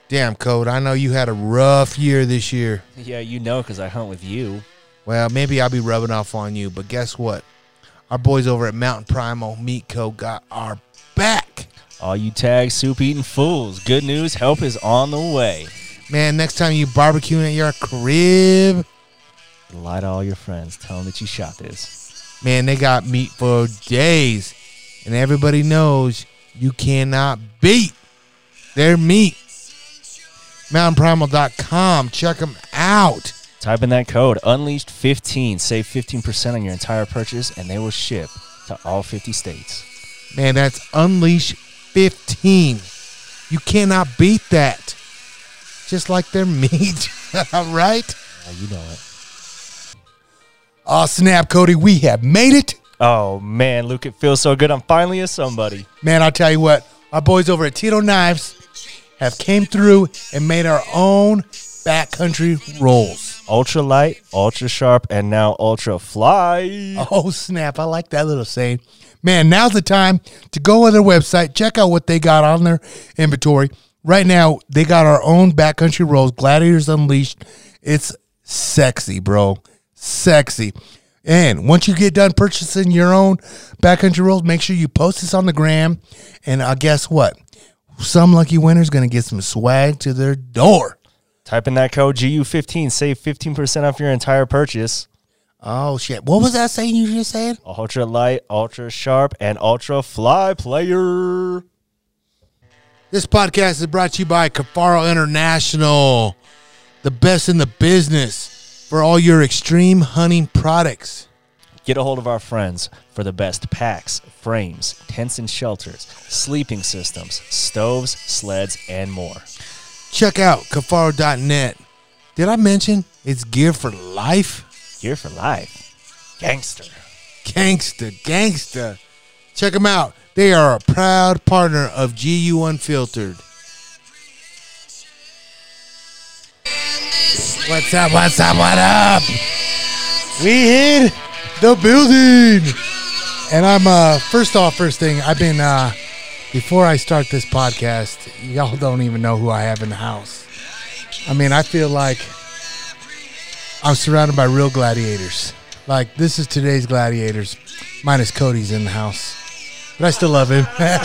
Damn, Code, I know you had a rough year this year. Yeah, you know, because I hunt with you. Well, maybe I'll be rubbing off on you, but guess what? Our boys over at Mountain Primal Meat Co. got our back. All you tag soup-eating fools, good news, help is on the way. Man, next time you barbecuing at your crib, Lie to all your friends. Tell them that you shot this. man, they got meat for days. And everybody knows you cannot beat their meat. MountainPrimal.com. Check them out. Type in that code, Unleashed15. Save 15% on your entire purchase, and they will ship to all 50 states. Man, that's Unleash 15. You cannot beat that. Just like their meat. Right? You know it. Oh, snap, Cody. We have made it. Oh, man, Luke, it feels so good. I'm finally a somebody. Man, I'll tell you what. Our boys over at Tito Knives have came through and made our own backcountry rolls. Ultra light, ultra sharp, and now ultra fly. Oh, snap. I like that little saying. Man, now's the time to go on their website, check out what they got on their inventory. Right now, they got our own backcountry rolls, Gladiators Unleashed. It's sexy, bro. Sexy. And once you get done purchasing your own backcountry rolls, make sure you post this on the gram. And guess what? Some lucky winner's going to get some swag to their door. Type in that code GU15. Save 15% off your entire purchase. Oh, shit. What was that saying you just said? Ultra light, ultra sharp, and ultra fly player. This podcast is brought to you by Cafaro International, the best in the business for all your extreme hunting products. Get a hold of our friends for the best packs, frames, tents and shelters, sleeping systems, stoves, sleds, and more. Check out Cafaro.net. Did I mention it's gear for life? Gear for life. Gangster. Gangsta. Check them out. They are a proud partner of GU Unfiltered. What's up? What up? We hit the building. And I'm, first thing, I've been, before I start this podcast, y'all don't even know who I have in the house. I mean, I feel like I'm surrounded by real gladiators. Like, this is today's gladiators, minus Cody's in the house. But I still love him.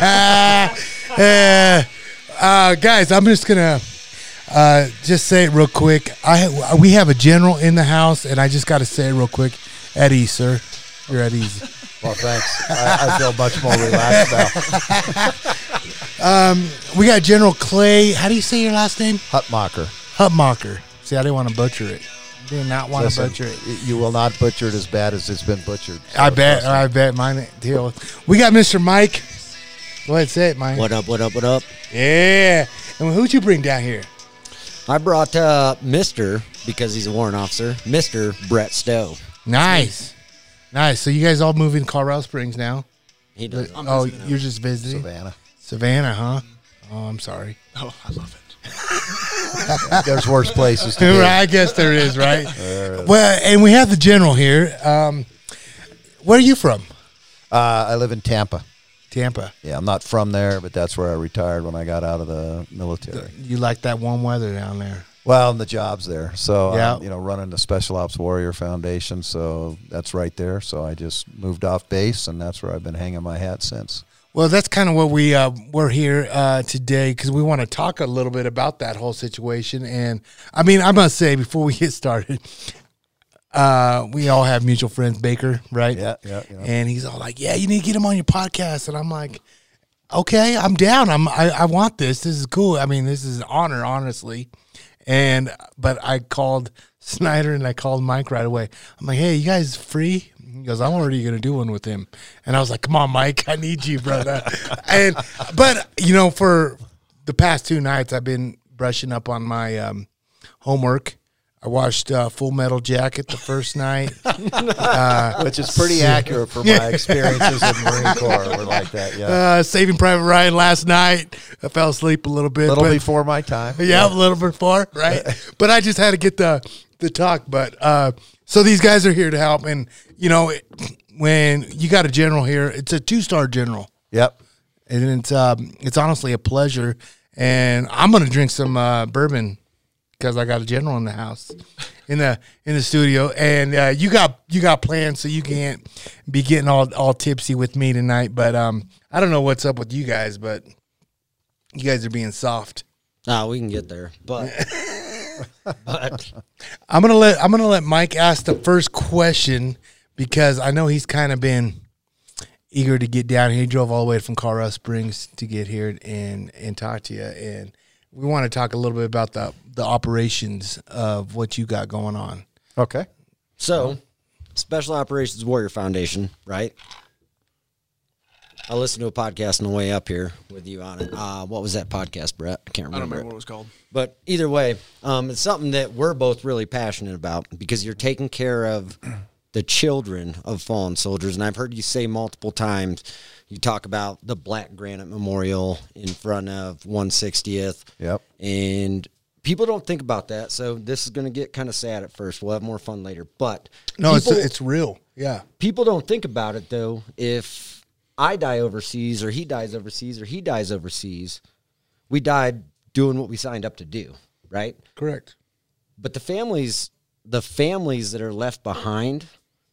Guys, I'm just going to just say it real quick. We have a general in the house, and I just got to say it real quick. At ease, sir. You're at ease. Well, thanks. I feel much more relaxed now. We got General Clay. How do you say your last name? Hutmacher. See, I didn't want to butcher it. Did not want to butcher it. You will not butcher it as bad as it's been butchered. So I bet mine deal. We got Mr. Mike. Go ahead, say it, Mike. What up? Yeah. And who'd you bring down here? I brought Mr., because he's a warrant officer, Mr. Brett Stowe. Nice. So you guys all moving to Colorado Springs now? He does. You're just visiting? Savannah, huh? Oh, I'm sorry. Oh, I love it. There's worse places to be. I guess there is, right? Well, and we have the general here. Where are you from? I live in Tampa. Tampa. Yeah, I'm not from there, but that's where I retired when I got out of the military. You like that warm weather down there? Well, and the job's there. So, yeah. Running the Special Ops Warrior Foundation, so that's right there. So I just moved off base, and that's where I've been hanging my hat since. Well, that's kind of what we're here today, because we want to talk a little bit about that whole situation. And, I mean, I must say, before we get started, we all have mutual friends, Baker, right? Yeah. And he's all like, yeah, you need to get him on your podcast. And I'm like, okay, I'm down. I want this. This is cool. I mean, this is an honor, honestly. But I called Snyder and I called Mike right away. I'm like, hey, you guys free? He goes, I'm already going to do one with him. And I was like, come on, Mike, I need you, brother. But for the past 2 nights, I've been brushing up on my homework. I watched Full Metal Jacket the first night. Which is pretty accurate for my experiences in the Marine Corps. We're like that, yeah. Saving Private Ryan last night. I fell asleep a little bit. Before my time. Yeah, a little before, right? But I just had to get the talk. But so these guys are here to help. And, when you got a general here, it's a 2-star general. Yep. And it's honestly a pleasure. and I'm gonna drink some bourbon because I got a general in the house, in the studio, and you got plans, so you can't be getting all tipsy with me tonight. But I don't know what's up with you guys, but you guys are being soft. No, we can get there, but I'm gonna let Mike ask the first question because I know he's kind of been eager to get down here. He drove all the way from Colorado Springs to get here and talk to you, and we want to talk a little bit about the operations of what you got going on. Okay. So, Special Operations Warrior Foundation, right? I listened to a podcast on the way up here with you on it. What was that podcast, Brett? I can't remember. I don't remember what it was called. But either way, it's something that we're both really passionate about because you're taking care of the children of fallen soldiers. And I've heard you say multiple times, you talk about the Black Granite Memorial in front of 160th. Yep. And people don't think about that. So this is going to get kind of sad at first. We'll have more fun later. But No, people, it's real. Yeah. people don't think about it, though. If I die overseas or he dies overseas or he dies overseas, we died doing what we signed up to do, right? Correct. But the families that are left behind,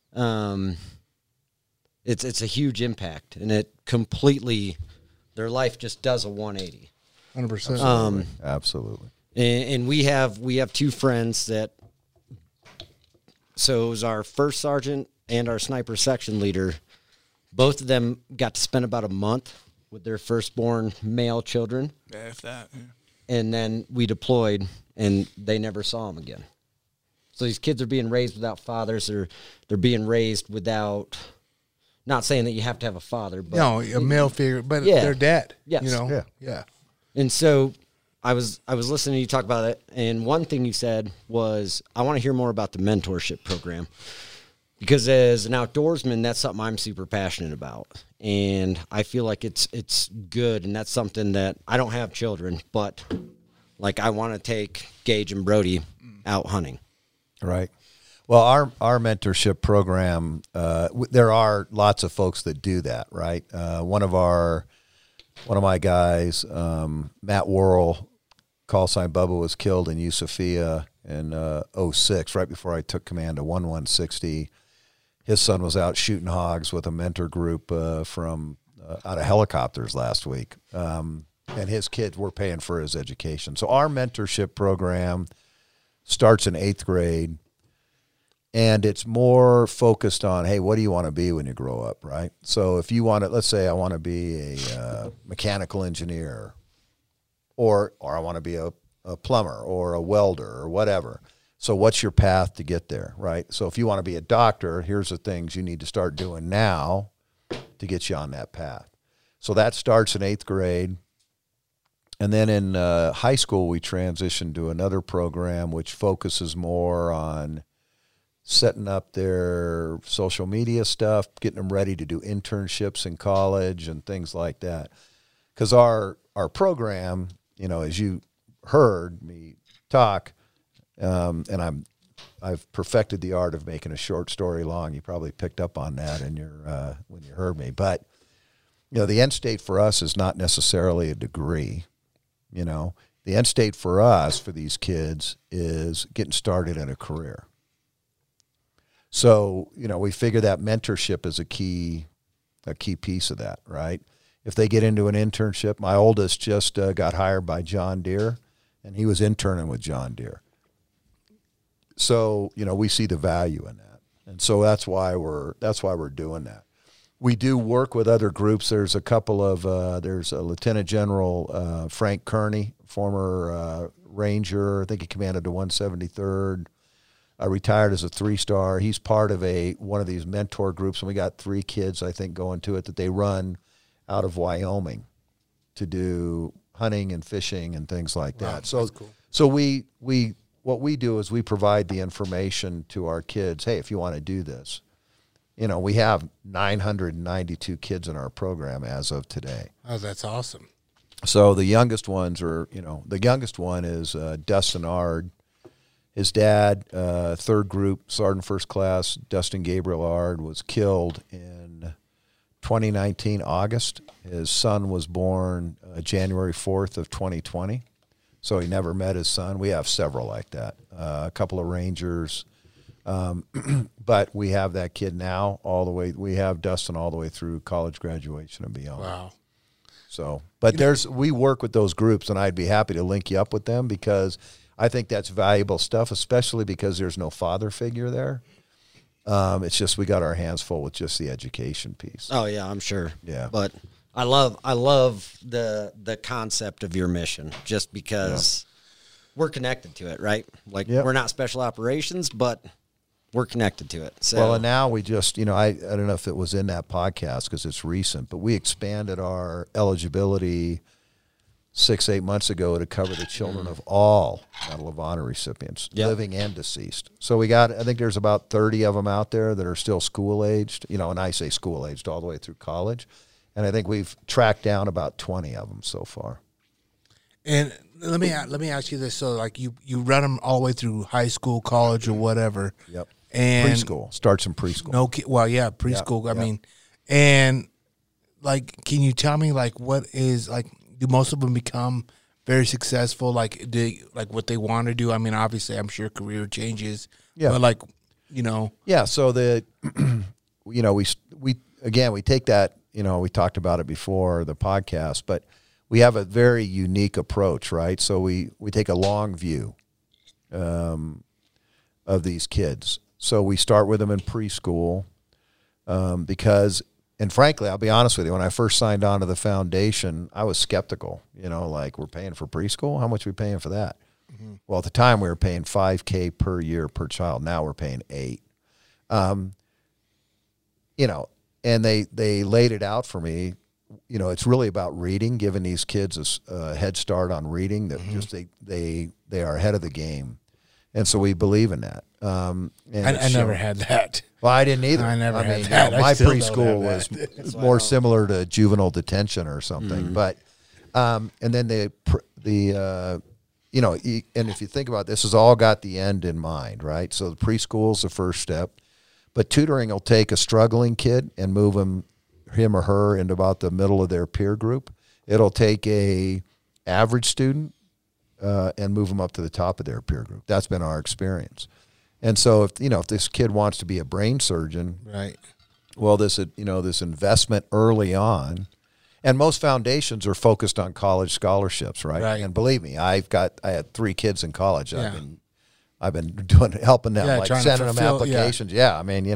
it's a huge impact, and it completely, their life just does a 180. 100%. Absolutely. And we have two friends that, so it was our first sergeant and our sniper section leader. Both of them got to spend about a month with their firstborn male children. Yeah, if that. Yeah. And then we deployed, and they never saw them again. So these kids are being raised without fathers. They're being raised without, not saying that you have to have a father, but No, a male figure, but Yeah. they're dead. Yes. You know? Yeah. Yeah. And so I was listening to you talk about it, and one thing you said was, I want to hear more about the mentorship program. Because as an outdoorsman, that's something I'm super passionate about. And I feel like it's good, and that's something that I don't have children, but like I want to take Gage and Brody out hunting. Right. Well, our mentorship program, there are lots of folks that do that, right? One of my guys, Matt Worrell, call sign Bubba, was killed in Yusufia in 06, right before I took command of 1160. His son was out shooting hogs with a mentor group from out of helicopters last week. And his kids were paying for his education. So our mentorship program starts in 8th grade, and it's more focused on, hey, what do you want to be when you grow up, right? So if you want to, let's say I want to be a mechanical engineer, or I want to be a plumber or a welder or whatever. So what's your path to get there, right? So if you want to be a doctor, here's the things you need to start doing now to get you on that path. So that starts in 8th grade. And then in high school, we transitioned to another program which focuses more on setting up their social media stuff, getting them ready to do internships in college and things like that. Because our program, you know, as you heard me talk, and I've perfected the art of making a short story long. You probably picked up on that in your when you heard me. But you know, the end state for us is not necessarily a degree. You know, the end state for us, for these kids, is getting started in a career. So you know, we figure that mentorship is a key piece of that, right? If they get into an internship, my oldest just got hired by John Deere, and he was interning with John Deere. So, you know, we see the value in that. And so that's why we're doing that. We do work with other groups. There's a couple of, there's a Lieutenant General Frank Kearney, former Ranger. I think he commanded the 173rd. Retired as a 3-star. He's part of one of these mentor groups, and we got 3 kids, I think, going to it that they run out of Wyoming to do hunting and fishing and things like that. Wow, so that's cool. So we what we do is we provide the information to our kids. Hey, if you want to do this, you know, we have 992 kids in our program as of today. Oh, that's awesome. So the youngest ones are, you know, the youngest one is Dustin Ard. His dad, 3rd Group, Sergeant First Class, Dustin Gabriel Ard, was killed in 2019 August. His son was born January 4th of 2020. So he never met his son. We have several like that. A couple of Rangers. But we have that kid now all the way. We have Dustin all the way through college graduation and beyond. Wow. So, but we work with those groups, and I'd be happy to link you up with them because I think that's valuable stuff, especially because there's no father figure there. It's just we got our hands full with just the education piece. Oh yeah, I'm sure. Yeah. But I love the concept of your mission just because we're connected to it, right? Like we're not special operations, but we're connected to it. So well, and now we just, I don't know if it was in that podcast because it's recent, but we expanded our eligibility 6-8 months ago to cover the children of all Medal of Honor recipients, living and deceased. So I think there's about 30 of them out there that are still school-aged, and I say school-aged all the way through college. And I think we've tracked down about 20 of them so far. And let me ask you this: so, like, you run them all the way through high school, college, or whatever. Yep. And preschool starts in preschool. Preschool. I mean, and like, can you tell me like what is like? Do most of them become very successful? Like, what they want to do? I mean, obviously, I'm sure career changes. Yeah. But like, Yeah. So we take that. We talked about it before the podcast, but we have a very unique approach, right? So we take a long view of these kids. So we start with them in preschool because, and frankly, I'll be honest with you, when I first signed on to the foundation, I was skeptical, like we're paying for preschool? How much are we paying for that? Mm-hmm. Well, at the time we were paying $5,000 per year per child. Now we're paying $8,000. And they laid it out for me. It's really about reading, giving these kids a head start on reading that just they are ahead of the game. And so we believe in that. I never had that. Well, I didn't either. I never had that. My preschool was more similar to juvenile detention or something. Mm. But and then and if you think about it, this has all got the end in mind, right? So the preschool is the first step. But tutoring will take a struggling kid and move him or her into about the middle of their peer group. It'll take a average student and move them up to the top of their peer group. That's been our experience. And so if this kid wants to be a brain surgeon, right? Well, this investment early on, and most foundations are focused on college scholarships, right? And believe me, I had 3 kids in college. Yeah. I've been helping them, sending them applications. Yeah. I mean,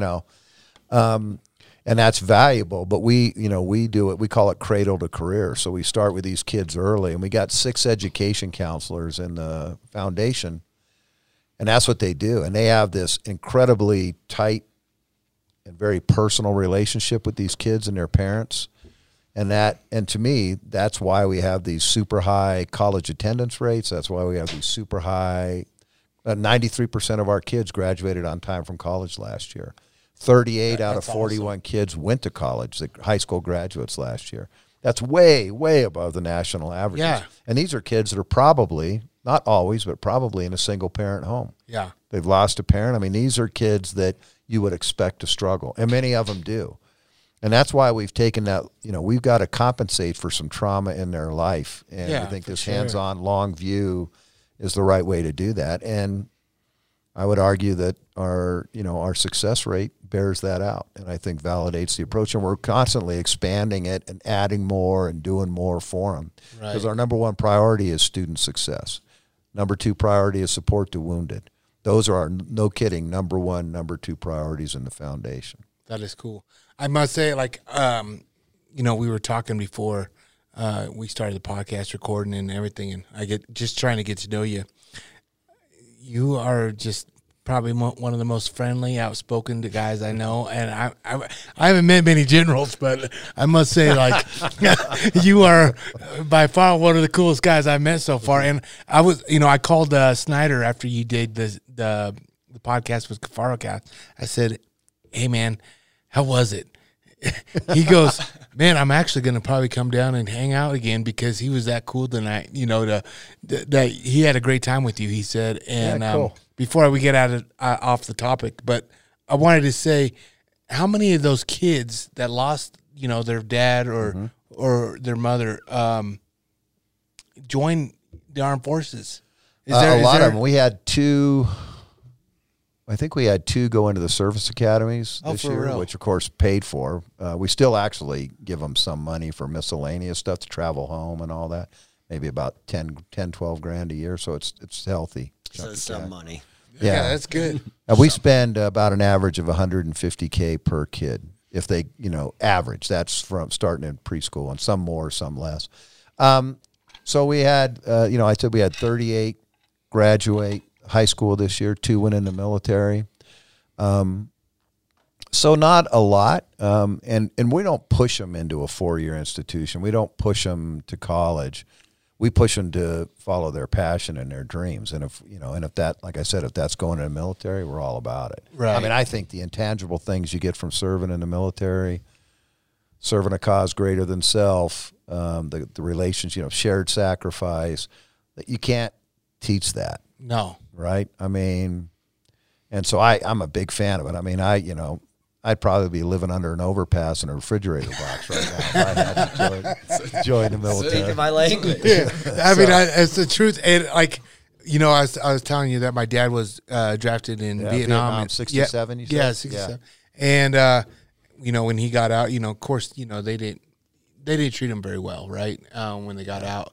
and that's valuable, but we do it. We call it cradle to career. So we start with these kids early, and we got 6 education counselors in the foundation, and that's what they do. And they have this incredibly tight and very personal relationship with these kids and their parents. And to me, that's why we have these super high college attendance rates. That's why we have these super high. 93% of our kids graduated on time from college last year. 38 out of 41 kids went to college, the high school graduates last year. That's way, way above the national averages. Yeah. And these are kids that are probably, not always, but probably in a single-parent home. Yeah. They've lost a parent. I mean, these are kids that you would expect to struggle, and many of them do. And that's why we've taken that, we've got to compensate for some trauma in their life. And I think this hands-on, long view is the right way to do that. And I would argue that our success rate bears that out, and I think validates the approach. And we're constantly expanding it and adding more and doing more for them. Because our number 1 priority is student success. Number 2 priority is support to wounded. Those are our, no kidding, number 1, number 2 priorities in the foundation. That is cool. I must say, we were talking before we started the podcast recording and everything, and I get just trying to get to know you. You are just probably one of the most friendly, outspoken guys I know, and I haven't met many generals, but I must say, you are by far one of the coolest guys I've met so far. And I was, I called Snyder after you did the podcast with KafaroCast. I said, "Hey man, how was it?" He goes, "Man, I'm actually going to probably come down and hang out again because he was that cool tonight. That he had a great time with you." He said, and cool. Before we get off the topic, but I wanted to say, how many of those kids that lost you know, their dad or their mother join the armed forces? A lot of them. We had two. I think we had two go into the service academies this year, real? which of course paid for. We still actually give them some money for miscellaneous stuff to travel home and all that. Maybe about 10, 12 grand a year. So it's healthy. So it's some money. Yeah, that's good. We spend about an average of $150K per kid. If they, you know, average, that's from starting in preschool, and some more, some less. So we had, you know, I said we had 38 graduate high school this year, 2 went in the military. So not a lot, and we don't push them into a 4-year institution. We don't push them to college. We push them to follow their passion and their dreams. And if you know, and if that, like I said, if that's going in the military, we're all about it. Right. I mean, I think the intangible things you get from serving in the military, serving a cause greater than self, the relations, you know, shared sacrifice, that you can't teach that. No. Right? I mean, and so I'm a big fan of it. I mean, you know, I'd probably be living under an overpass in a refrigerator box right now if I had to join the military. Speaking my language. Yeah. I mean, it's the truth. And like, you know, I was telling you that my dad was drafted in Vietnam. In 67, you said? Yeah, 67. Yeah. And, you know, when he got out, you know, of course, you know, they didn't treat him very well, right? When they got out.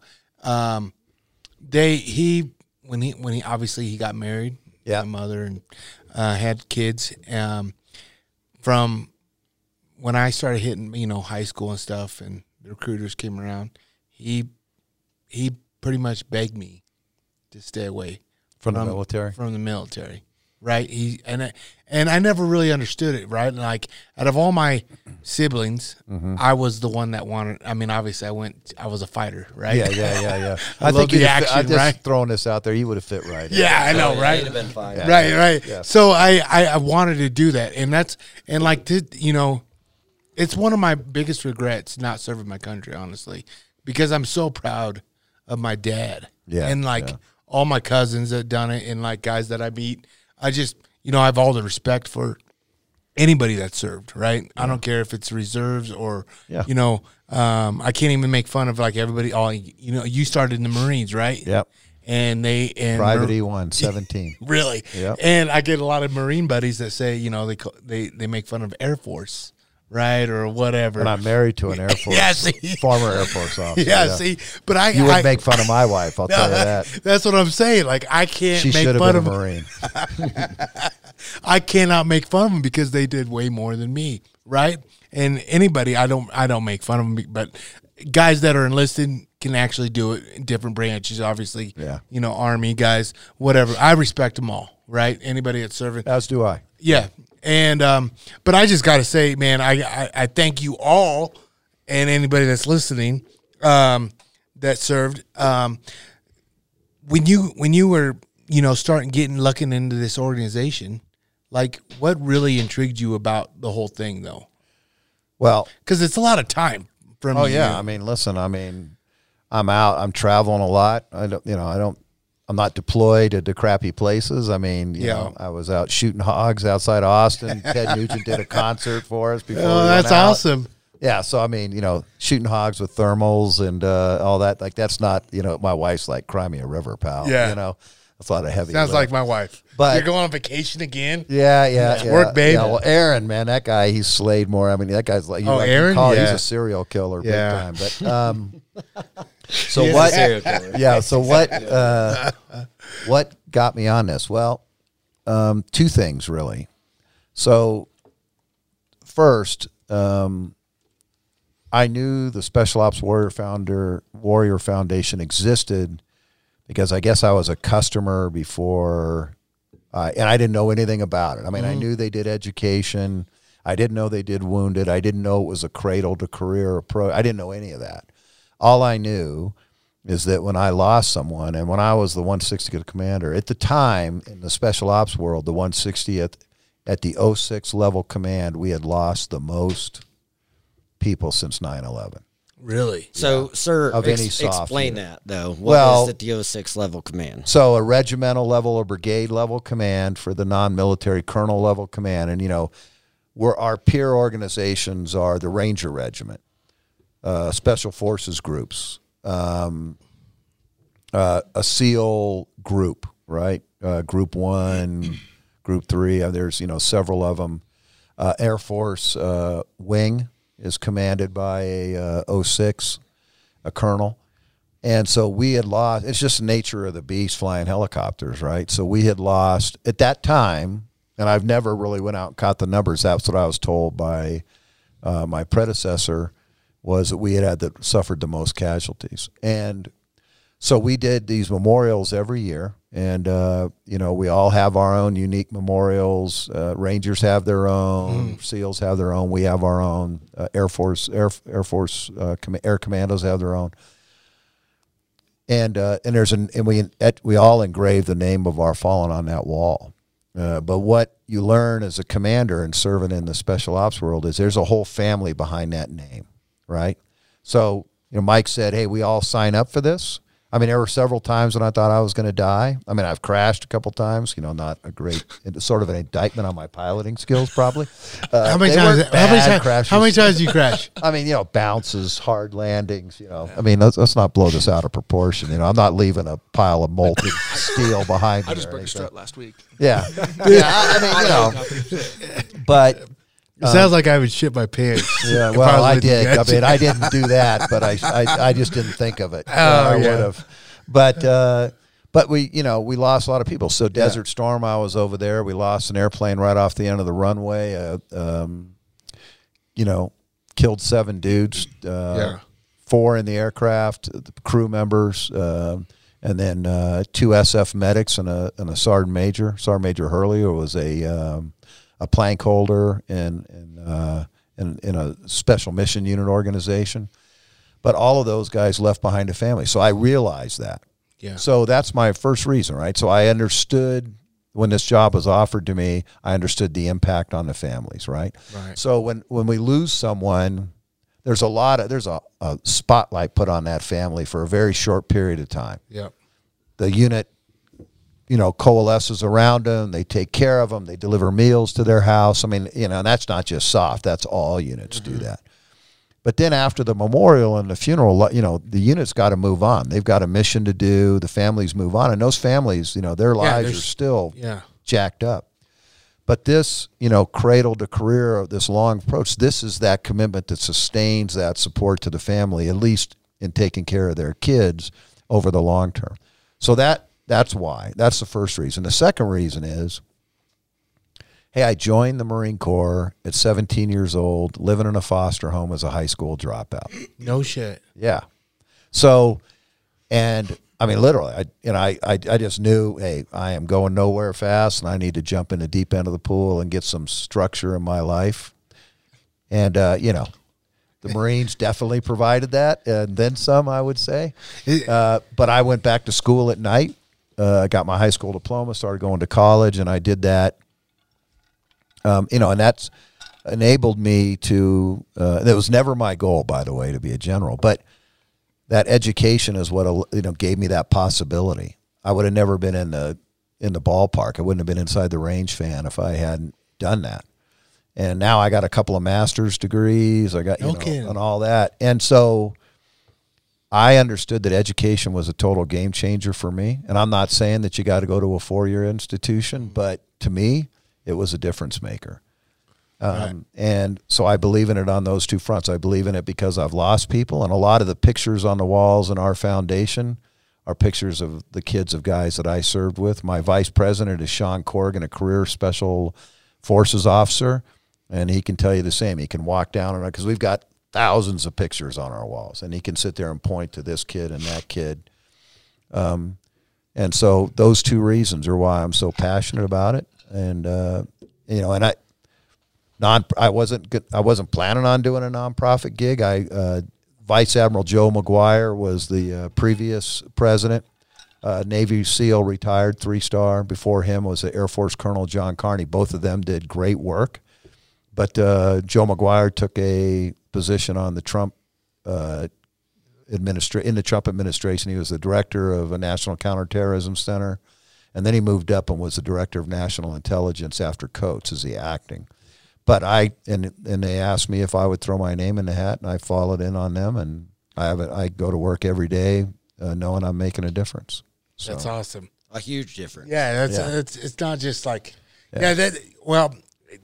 When he obviously he got married, my mother, and had kids. From when I started hitting, you know, high school and stuff, and the recruiters came around, he pretty much begged me to stay away from the military. From the military, right? And I never really understood it, right? And like out of all my siblings, I was the one that wanted. I mean, obviously, I was a fighter, right? Yeah. I think the action, I'm just right? throwing this out there. You would have fit right. Yeah, I know, right? He'd have been fine. Yeah. Right. Yeah. So I wanted to do that, and like you know, it's one of my biggest regrets not serving my country, honestly, because I'm so proud of my dad. Yeah, and like all my cousins that done it, and like guys that I meet, I just, you know, I have all the respect for anybody that served, right? I don't care if it's reserves or, you know, I can't even make fun of like everybody. You know, you started in the Marines, right? Yep. And Private E1, 17. Really? Yep. And I get a lot of Marine buddies that say, you know, they make fun of Air Force, right, or whatever. And I'm married to an Air Force, former Air Force officer. Yeah, see, but you would make fun of my wife. I'll tell you that. That's what I'm saying. Like I can't. She make should fun have been of a Marine. I cannot make fun of them because they did way more than me, right? And anybody, I don't make fun of them, but guys that are enlisted can actually do it in different branches. Obviously, you know, Army guys, whatever. I respect them all, right? Anybody that's serving, as do I. Yeah, and but I just got to say, man, I thank you all and anybody that's listening that served. When you were, you know, looking into this organization, like what really intrigued you about the whole thing, though? Well, because it's a lot of time from. Oh yeah, I mean, listen, I mean, I'm out, I'm traveling a lot. I'm not deployed to crappy places. I mean, you know, I was out shooting hogs outside Austin. Ted Nugent did a concert for us before. Oh, that's awesome. Yeah, so I mean, you know, shooting hogs with thermals and all that, like that's not, you know, my wife's like, cry me a river, pal. Yeah. You know, that's a lot of heavy. Sounds like my wife. But you're going on vacation again? Yeah. Work, babe. Yeah, well, Aaron, man, that guy, he's slayed more. I mean, that guy's like, Aaron? He's a serial killer big time. But so what? Yeah. So what got me on this? Well, two things really. So first, I knew the Special Ops Warrior Foundation existed because I guess I was a customer before, and I didn't know anything about it. I mean, I knew they did education. I didn't know they did wounded. I didn't know it was a cradle to career approach. I didn't know any of that. All I knew is that when I lost someone, and when I was the 160th commander, at the time in the Special Ops world, the 160th at the 06 level command, we had lost the most people since 9/11. Really? So, sir, of any soft explain unit. that, though. What is at the 06 level command? So a regimental level or brigade level command for the non-military colonel level command. And, you know, our peer organizations are the Ranger Regiment, Special Forces groups, a SEAL group, right? Group 1, Group 3. There's several of them. Air Force wing is commanded by a 06, a colonel. And so we had lost, it's just the nature of the beast flying helicopters, right? So we had lost, at that time, and I've never really went out and caught the numbers, that's what I was told by my predecessor, was that we had suffered the most casualties. And so we did these memorials every year, and we all have our own unique memorials. Rangers have their own, SEALs have their own, we have our own, Air Force Air Commandos have their own. And we all engrave the name of our fallen on that wall. But what you learn as a commander and serving in the special ops world is there's a whole family behind that name, right? So Mike said, "Hey, we all sign up for this." I mean, there were several times when I thought I was going to die. I mean, I've crashed a couple times. Not a great, sort of an indictment on my piloting skills, probably. How many times did you crash? I mean, bounces, hard landings. I mean, let's not blow this out of proportion. I'm not leaving a pile of molten steel behind me. I just broke a strut last week. Yeah, I mean, but. It sounds like I would shit my pants. Yeah, well, I did. I mean, I didn't do that, but I just didn't think of it. I would have. But we lost a lot of people. So Desert Storm, I was over there. We lost an airplane right off the end of the runway. Killed 7 dudes. 4 in the aircraft, the crew members, and then 2 SF medics and a sergeant major. Sergeant Major Hurley, who was a plank holder in a special mission unit organization. But all of those guys left behind a family. So I realized that. Yeah. So that's my first reason, right? So I understood when this job was offered to me, I understood the impact on the families, right? Right. So when we lose someone, there's a spotlight put on that family for a very short period of time. Yep. The unit coalesces around them. They take care of them. They deliver meals to their house. I mean, and that's not just soft. That's all units do that. But then after the memorial and the funeral, the unit's got to move on. They've got a mission to do. The families move on. And those families, their lives are still jacked up. But this, cradle to career of this long approach, this is that commitment that sustains that support to the family, at least in taking care of their kids over the long term. So that's why. That's the first reason. The second reason is, hey, I joined the Marine Corps at 17 years old, living in a foster home as a high school dropout. No shit. Yeah. So, and I mean, literally, I just knew, hey, I am going nowhere fast, and I need to jump in the deep end of the pool and get some structure in my life. And, the Marines definitely provided that, and then some, I would say. But I went back to school at night. I got my high school diploma, started going to college, and I did that. And that's enabled me to, that was never my goal, by the way, to be a general, but that education is what, gave me that possibility. I would have never been in the ballpark. I wouldn't have been inside the range fan if I hadn't done that. And now I got a couple of master's degrees. I got, and all that. And so I understood that education was a total game changer for me. And I'm not saying that you got to go to a 4-year institution, but to me, it was a difference maker. Right. And so I believe in it on those two fronts. I believe in it because I've lost people, and a lot of the pictures on the walls in our foundation are pictures of the kids of guys that I served with. My vice president is Sean Corrigan, a career special forces officer, and he can tell you the same. He can walk down, because we've got thousands of pictures on our walls, and he can sit there and point to this kid and that kid. And so those two reasons are why I'm so passionate about it. And I wasn't planning on doing a nonprofit gig. Vice Admiral Joe McGuire was the previous president. Navy SEAL, retired, 3-star. Before him was the Air Force Colonel John Carney. Both of them did great work. But Joe McGuire took a position on the Trump in the Trump administration. He was the director of a National Counterterrorism Center, and then he moved up and was the director of National Intelligence after Coates as the acting. But and they asked me if I would throw my name in the hat, and I followed in on them, and I go to work every day knowing I'm making a difference. So. That's awesome. A huge difference. Yeah, it's not just like let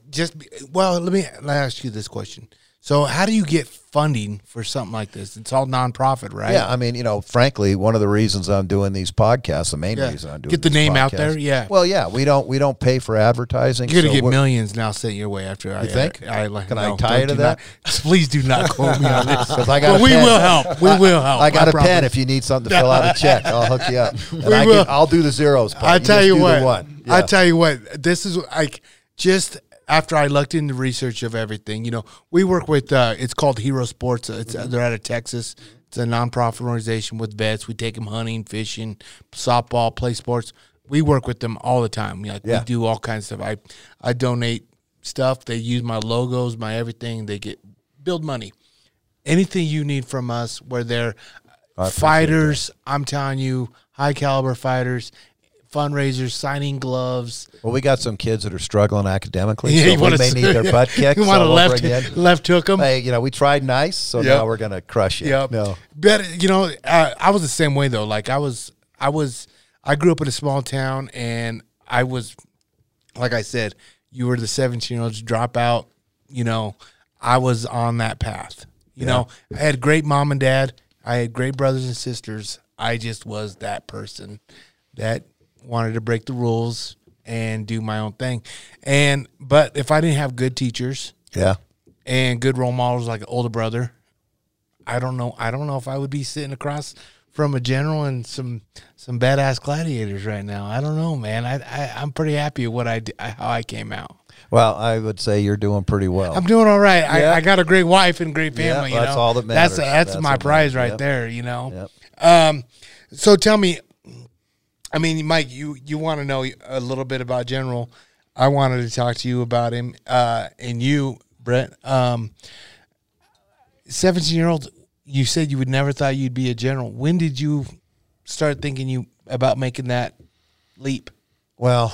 me ask you this question. So how do you get funding for something like this? It's all nonprofit, right? Yeah, I mean, frankly, one of the reasons I'm doing these podcasts, the main reason I'm doing get the these name podcasts, out there. Yeah. Well, yeah, we don't pay for advertising. You're gonna so get millions now sent your way after. You think? Can I tie you to that? Please do not quote me on this. Because I got. We will help. We will help. I got a pen if you need something to fill out a check. I'll hook you up. And I'll do the zeros part. I tell you what. Yeah. I tell you what. This is like just. After I looked into research of everything, we work with, it's called Hero Sports. They're out of Texas. It's a nonprofit organization with vets. We take them hunting, fishing, softball, play sports. We work with them all the time. We do all kinds of stuff. I donate stuff. They use my logos, my everything. They build money. Anything you need from us, where they're fighters, that. I'm telling you, high caliber fighters, fundraisers, signing gloves. Well, we got some kids that are struggling academically, yeah, so we may need their butt kicked. You want to left hook them? Hey, we tried nice, so now we're going to crush you. Yep. No. But, I was the same way, though. Like, I grew up in a small town, and I was, like I said, you were the 17-year-olds drop out. I was on that path. You know, I had great mom and dad. I had great brothers and sisters. I just was that person that wanted to break the rules and do my own thing. But if I didn't have good teachers and good role models like an older brother, I don't know if I would be sitting across from a general and some badass gladiators right now. I don't know, man. I'm pretty happy with how I came out. Well, I would say you're doing pretty well. I'm doing all right. Yeah. I got a great wife and great family. That's all that matters. That's my prize right there. Yep. So tell me. I mean, Mike, you want to know a little bit about General. I wanted to talk to you about him. And you, Brett, 17-year-old, you said you would never thought you'd be a general. When did you start thinking about making that leap? Well,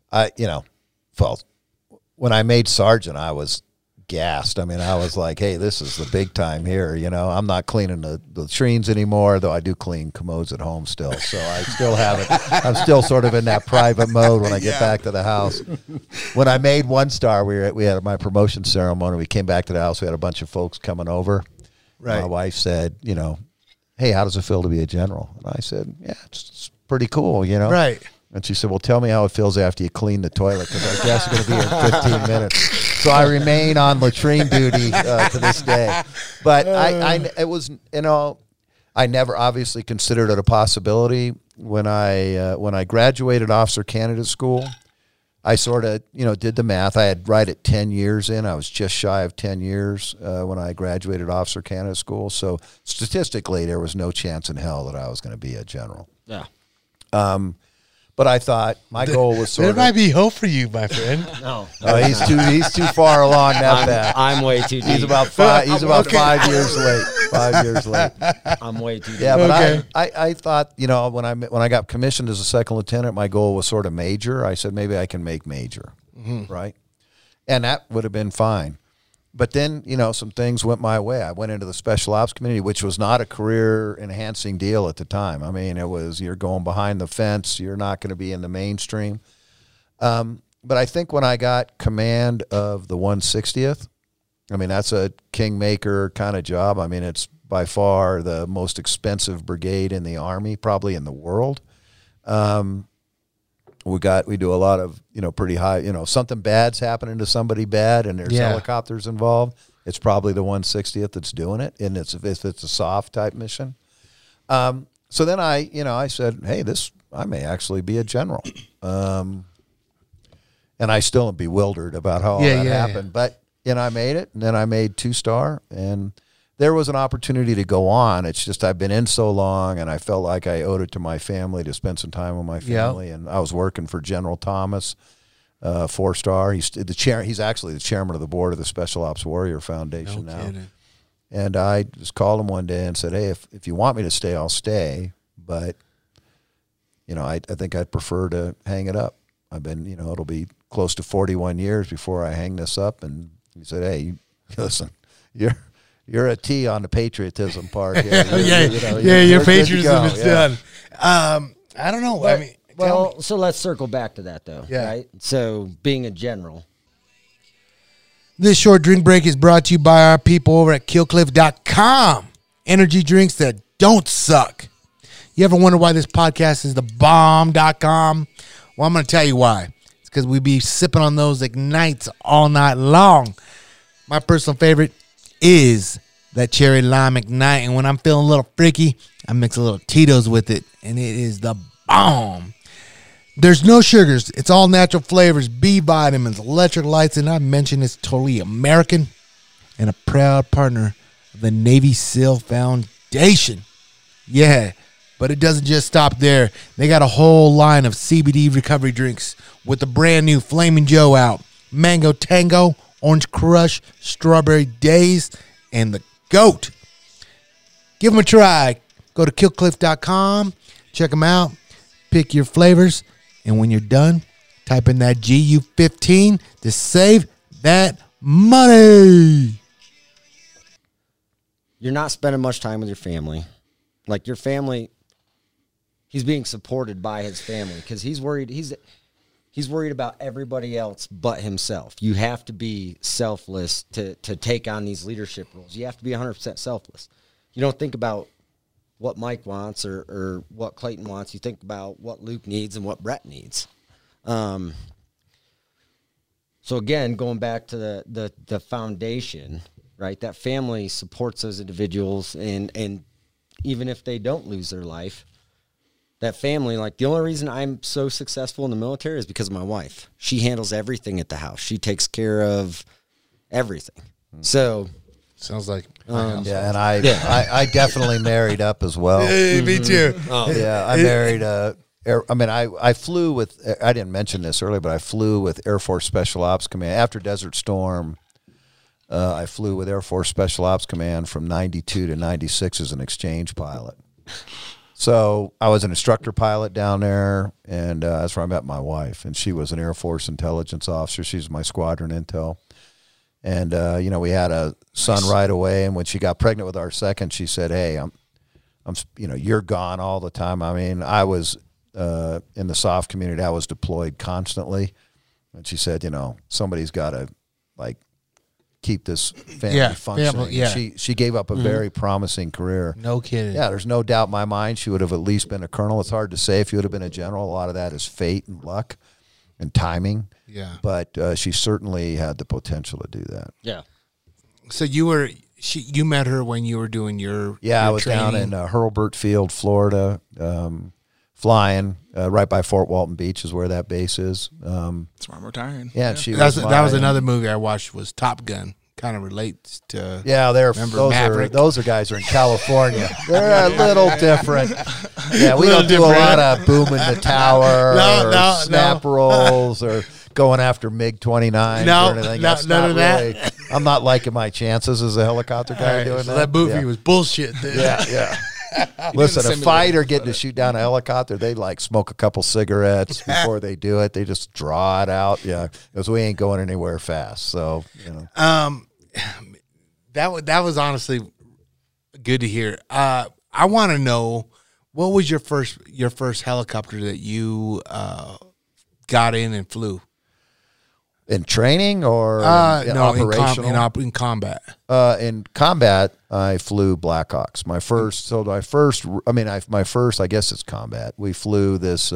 when I made sergeant, I was gassed. I mean, I was like, hey, this is the big time here. I'm not cleaning the latrines anymore, though I do clean commodes at home still. So I still have it. I'm still sort of in that private mode when I get back to the house. When I made 1 star, we had my promotion ceremony. We came back to the house. We had a bunch of folks coming over. Right. My wife said, hey, how does it feel to be a general? And I said, yeah, it's pretty cool, Right. And she said, well, tell me how it feels after you clean the toilet, because I guess it's going to be in 15 minutes. So I remain on latrine duty to this day. But it was, I never obviously considered it a possibility. When I graduated officer candidate school, I sort of, did the math. I had right at 10 years in. I was just shy of 10 years when I graduated officer candidate school. So statistically, there was no chance in hell that I was going to be a general. Yeah. But I thought my goal was there might be hope for you, my friend. No, he's too far along that path. I'm way too deep. He's about 5 years late. 5 years late. I'm way too deep. Yeah, but I thought, when I got commissioned as a second lieutenant, my goal was sort of major. I said maybe I can make major, right? And that would have been fine. But then, some things went my way. I went into the special ops community, which was not a career-enhancing deal at the time. I mean, it was you're going behind the fence. You're not going to be in the mainstream. But I think when I got command of the 160th, I mean, that's a kingmaker kind of job. I mean, it's by far the most expensive brigade in the Army, probably in the world. We do a lot of, pretty high, something bad's happening to somebody bad and there's helicopters involved. It's probably the 160th that's doing it. And if it's a soft type mission. So then I said, hey, I may actually be a general. And I still am bewildered about how all that happened. But, I made it, and then I made 2-star, and there was an opportunity to go on. It's just I've been in so long, and I felt like I owed it to my family to spend some time with my family. And I was working for General Thomas, 4-star. He's the chair. He's actually the chairman of the board of the Special Ops Warrior Foundation now. Kidding. And I just called him one day and said, hey, if you want me to stay, I'll stay. But, I think I'd prefer to hang it up. I've been, it'll be close to 41 years before I hang this up. And he said, hey, listen, you're a T on the patriotism part. Your patriotism is done. I don't know. I mean, well, so let's circle back to that though. Yeah. Right. So being a general. This short drink break is brought to you by our people over at KillCliff.com. Energy drinks that don't suck. You ever wonder why this podcast is the bomb.com? Well, I'm going to tell you why. It's because we be sipping on those Ignites all night long. My personal favorite is that cherry lime Ignite. And when I'm feeling a little freaky, I mix a little Tito's with it. And it is the bomb. There's no sugars. It's all natural flavors, B vitamins, electrolytes, and I mentioned it's totally American and a proud partner of the Navy SEAL Foundation. Yeah, but it doesn't just stop there. They got a whole line of CBD recovery drinks with the brand new Flamin' Joe out, Mango Tango, Orange Crush, Strawberry Daze, and the GOAT. Give them a try. Go to KillCliff.com, check them out, pick your flavors. And when you're done, type in that GU15 to save that money. You're not spending much time with your family. Like your family, he's being supported by his family because he's worried. He's worried about everybody else but himself. You have to be selfless to take on these leadership roles. You have to be 100% selfless. You don't think about what Mike wants or what Clayton wants. You think about what Luke needs and what Brett needs. So again, going back to the foundation, right? That family supports those individuals, and even if they don't lose their life, that family, like the only reason I'm so successful in the military is because of my wife. She handles everything at the house. She takes care of everything. So sounds like and I definitely married up as well. Hey, me too. Yeah, I married I flew with, I didn't mention this earlier, but I flew with Air Force Special Ops Command. After Desert Storm, I flew with Air Force Special Ops Command from 92 to 96 as an exchange pilot. So I was an instructor pilot down there, and that's where I met my wife. And she was an Air Force intelligence officer. She's my squadron intel. And, we had a son right away. And when she got pregnant with our second, she said, hey, I'm you're gone all the time. I mean, I was in the SOF community. I was deployed constantly. And she said, somebody's got to, keep this family functioning. Yeah. She gave up a very promising career. No kidding. Yeah, there's no doubt in my mind she would have at least been a colonel. It's hard to say if you would have been a general. A lot of that is fate and luck and timing. Yeah. But she certainly had the potential to do that. yeah. So you met her when you were doing your I was training. down in Hurlburt Field, Florida, flying right by Fort Walton Beach is where that base is. That's why I'm retiring. Yeah, and she that was my- another movie I watched was Top Gun. Kind of relates to those guys are in California. They're a little different. Yeah, we Little don't do a lot of booming the tower or snap rolls or going after MiG-29 or anything. That's none of that. really, I'm not liking my chances as a helicopter guy doing so that. that movie was bullshit. Then. Yeah. Listen, a fighter getting to shoot down a helicopter, they smoke a couple cigarettes before they do it. They just draw it out. Yeah, because we ain't going anywhere fast. So, that was honestly good to hear. I want to know, what was your first helicopter that you got in and flew? In training or operational? In combat. In combat, I flew Blackhawks. My first, I guess it's combat. We flew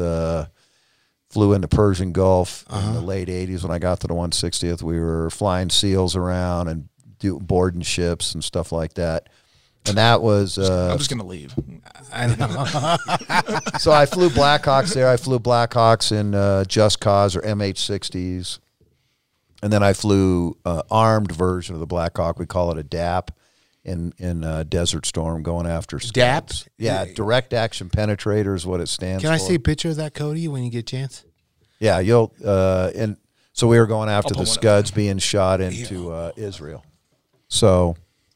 in the Persian Gulf in the late 80s when I got to the 160th. We were flying SEALs around and boarding ships and stuff like that. And that was... I'm just going to leave. I know. So I flew Blackhawks there. I flew Blackhawks in Just Cause or MH-60s. And then I flew armed version of the Black Hawk. We call it a DAP in Desert Storm, going after scouts. DAP? Yeah, direct action penetrator is what it stands for. Can I see a picture of that, Cody, when you get a chance? Yeah, you'll. And so we were going after the Scuds being shot into Israel. So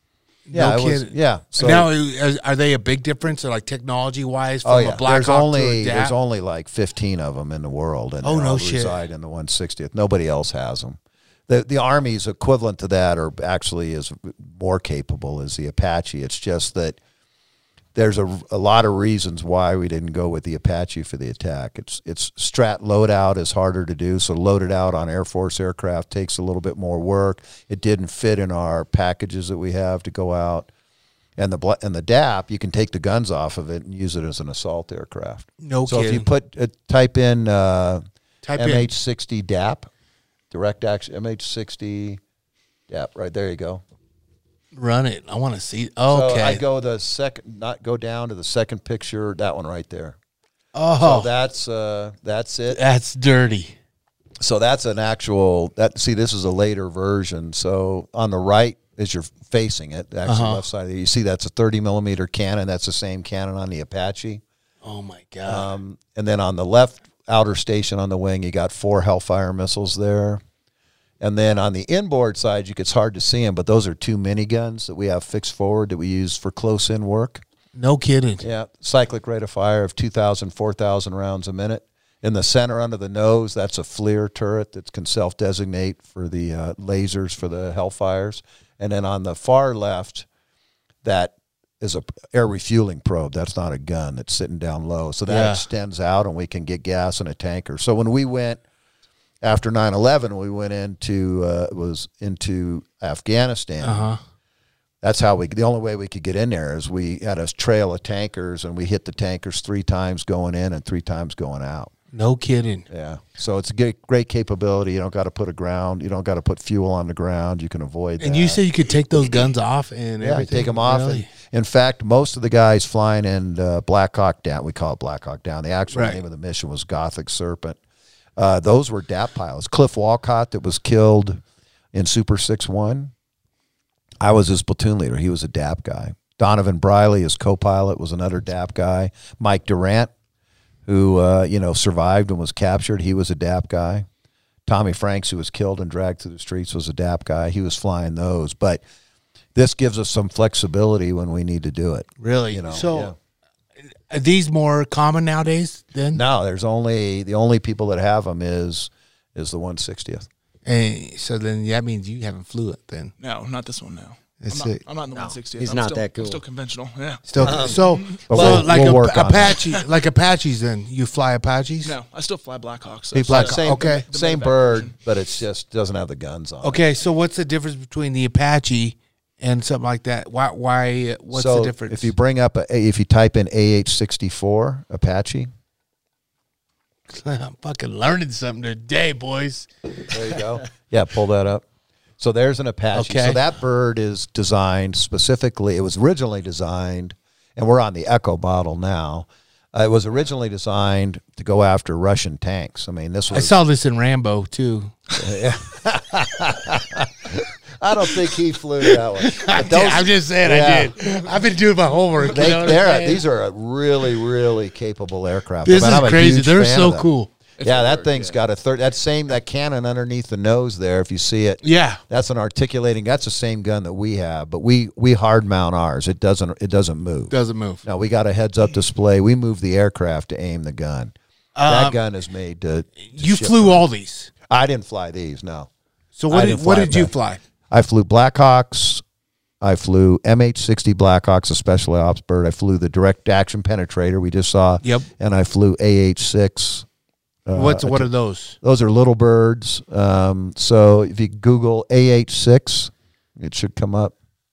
Yeah, No it was, kidding. yeah. So now, are they a big difference, or like technology wise, from a Black there's Hawk only to a there's DAP? only like 15 of them in the world, and Oh, they no all shit. reside in the 160th. Nobody else has them. The Army's equivalent to that, or actually is more capable, is the Apache. It's just that there's a lot of reasons why we didn't go with the Apache for the attack. It's strat loadout is harder to do, so load it out on Air Force aircraft takes a little bit more work. It didn't fit in our packages that we have to go out. And the DAP, you can take the guns off of it and use it as an assault aircraft. No So if you kidding. type in Type in. MH60 DAP, direct action MH60 DAP, right there you go. Run it. I want to see. So Okay. I go go down to the second picture, that one right there. oh, So that's it. that's dirty. So that's an actual this is a later version. So on the right, as you're facing it, actually left side of you see that's a 30 millimeter cannon. That's the same cannon on the Apache. Oh my god. And then on the left outer station on the wing, you got 4 Hellfire missiles there. And then on the inboard side, it's hard to see them, but those are 2 miniguns that we have fixed forward that we use for close-in work. No kidding. Yeah, cyclic rate of fire of 2,000, 4,000 rounds a minute. In the center under the nose, that's a FLIR turret that can self-designate for the lasers for the Hellfires. And then on the far left, that is a air refueling probe. That's not a gun. That's sitting down low. So that extends out, and we can get gas in a tanker. So when we went after 9/11, we went into Afghanistan. That's how the only way we could get in there is we had a trail of tankers, and we hit the tankers 3 times going in and 3 times going out. No kidding. Yeah. So it's a great capability. You don't got to put you don't got to put fuel on the ground. You can avoid that. And you said you could take those guns off and everything. take them off. Really? And in fact, most of the guys flying in Black Hawk Down, we call it Black Hawk Down. The actual name of the mission was Gothic Serpent. Those were DAP pilots. Cliff Walcott, that was killed in Super 6-1. I was his platoon leader. He was a DAP guy. Donovan Briley, his co-pilot, was another DAP guy. Mike Durant, who survived and was captured, he was a DAP guy. Tommy Franks, who was killed and dragged through the streets, was a DAP guy. He was flying those. But this gives us some flexibility when we need to do it. Really? So are these more common nowadays then? No, the only people that have them is the 160th. And so then that means you haven't flew it then. No, not this one. No, It's I'm not in the 160th. he's I'm not still, that cool. I'm still conventional. Yeah. Still, so we'll work on it. Apache, like Apaches. Then you fly Apaches. No, I still fly Blackhawks. Same bird, but it's just doesn't have the guns on. Okay, so what's the difference between the Apache and something like that? Why? What's the difference? If you bring up if you type in AH-64 Apache, I'm fucking learning something today, boys. there you go. Yeah, pull that up. So there's an Apache. Okay. So that bird is designed specifically. It was originally designed, and we're on the Echo model now. It was originally designed to go after Russian tanks. I mean, this was. I saw this in Rambo too. I don't think he flew that one. But those- I'm just saying, yeah. I did. I've been doing my homework. You know what I'm saying? These are a really, really capable aircraft. This I mean, I'm is a crazy. huge They're fan so of them. cool. Yeah, that thing's got that cannon underneath the nose there. If you see it, Yeah. that's an articulating. That's the same gun that we have, but we hard mount ours. It doesn't move. Doesn't move. No, we got a heads up display. We move the aircraft to aim the gun. That gun is made to You ship flew them. all these. I didn't fly these. No, So I what didn't did fly you that. fly? I flew Blackhawks. I flew MH-60 Blackhawks, a special ops bird. I flew the direct action penetrator we just saw. Yep. And I flew AH-6. What are those? Those are little birds. So if you Google AH-6, it should come up.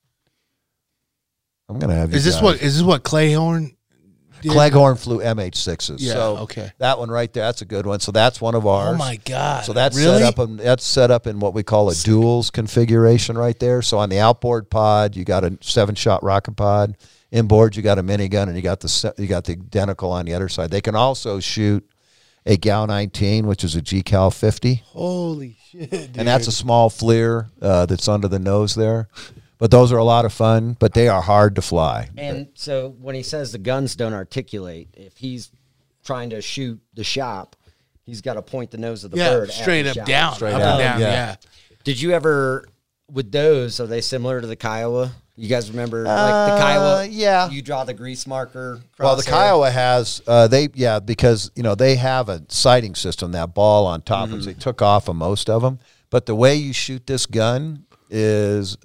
I'm gonna have you. Is this what Clayhorn did? Cleghorn flew MH-6s. Yeah, So okay. that one right there, that's a good one. So that's one of ours. Oh my God. So that's really? set up in what we call a duals configuration right there. So on the outboard pod, you got a 7-shot rocket pod. Inboard, you got a minigun, and you got the identical on the other side. They can also shoot a GAU-19, which is a GCAL 50. Holy shit, dude. And that's a small FLIR that's under the nose there. But those are a lot of fun, but they are hard to fly. And so when he says the guns don't articulate, if he's trying to shoot the shop, he's got to point the nose of the bird at straight the up shop. down. Straight up down, and down, yeah. yeah. Did you ever, with those, are they similar to the Kiowa? You guys remember like the Kiowa? Yeah. You draw the grease marker. Well, the crosshair. Kiowa has because they have a sighting system. That ball on top, which they took off of most of them. But the way you shoot this gun is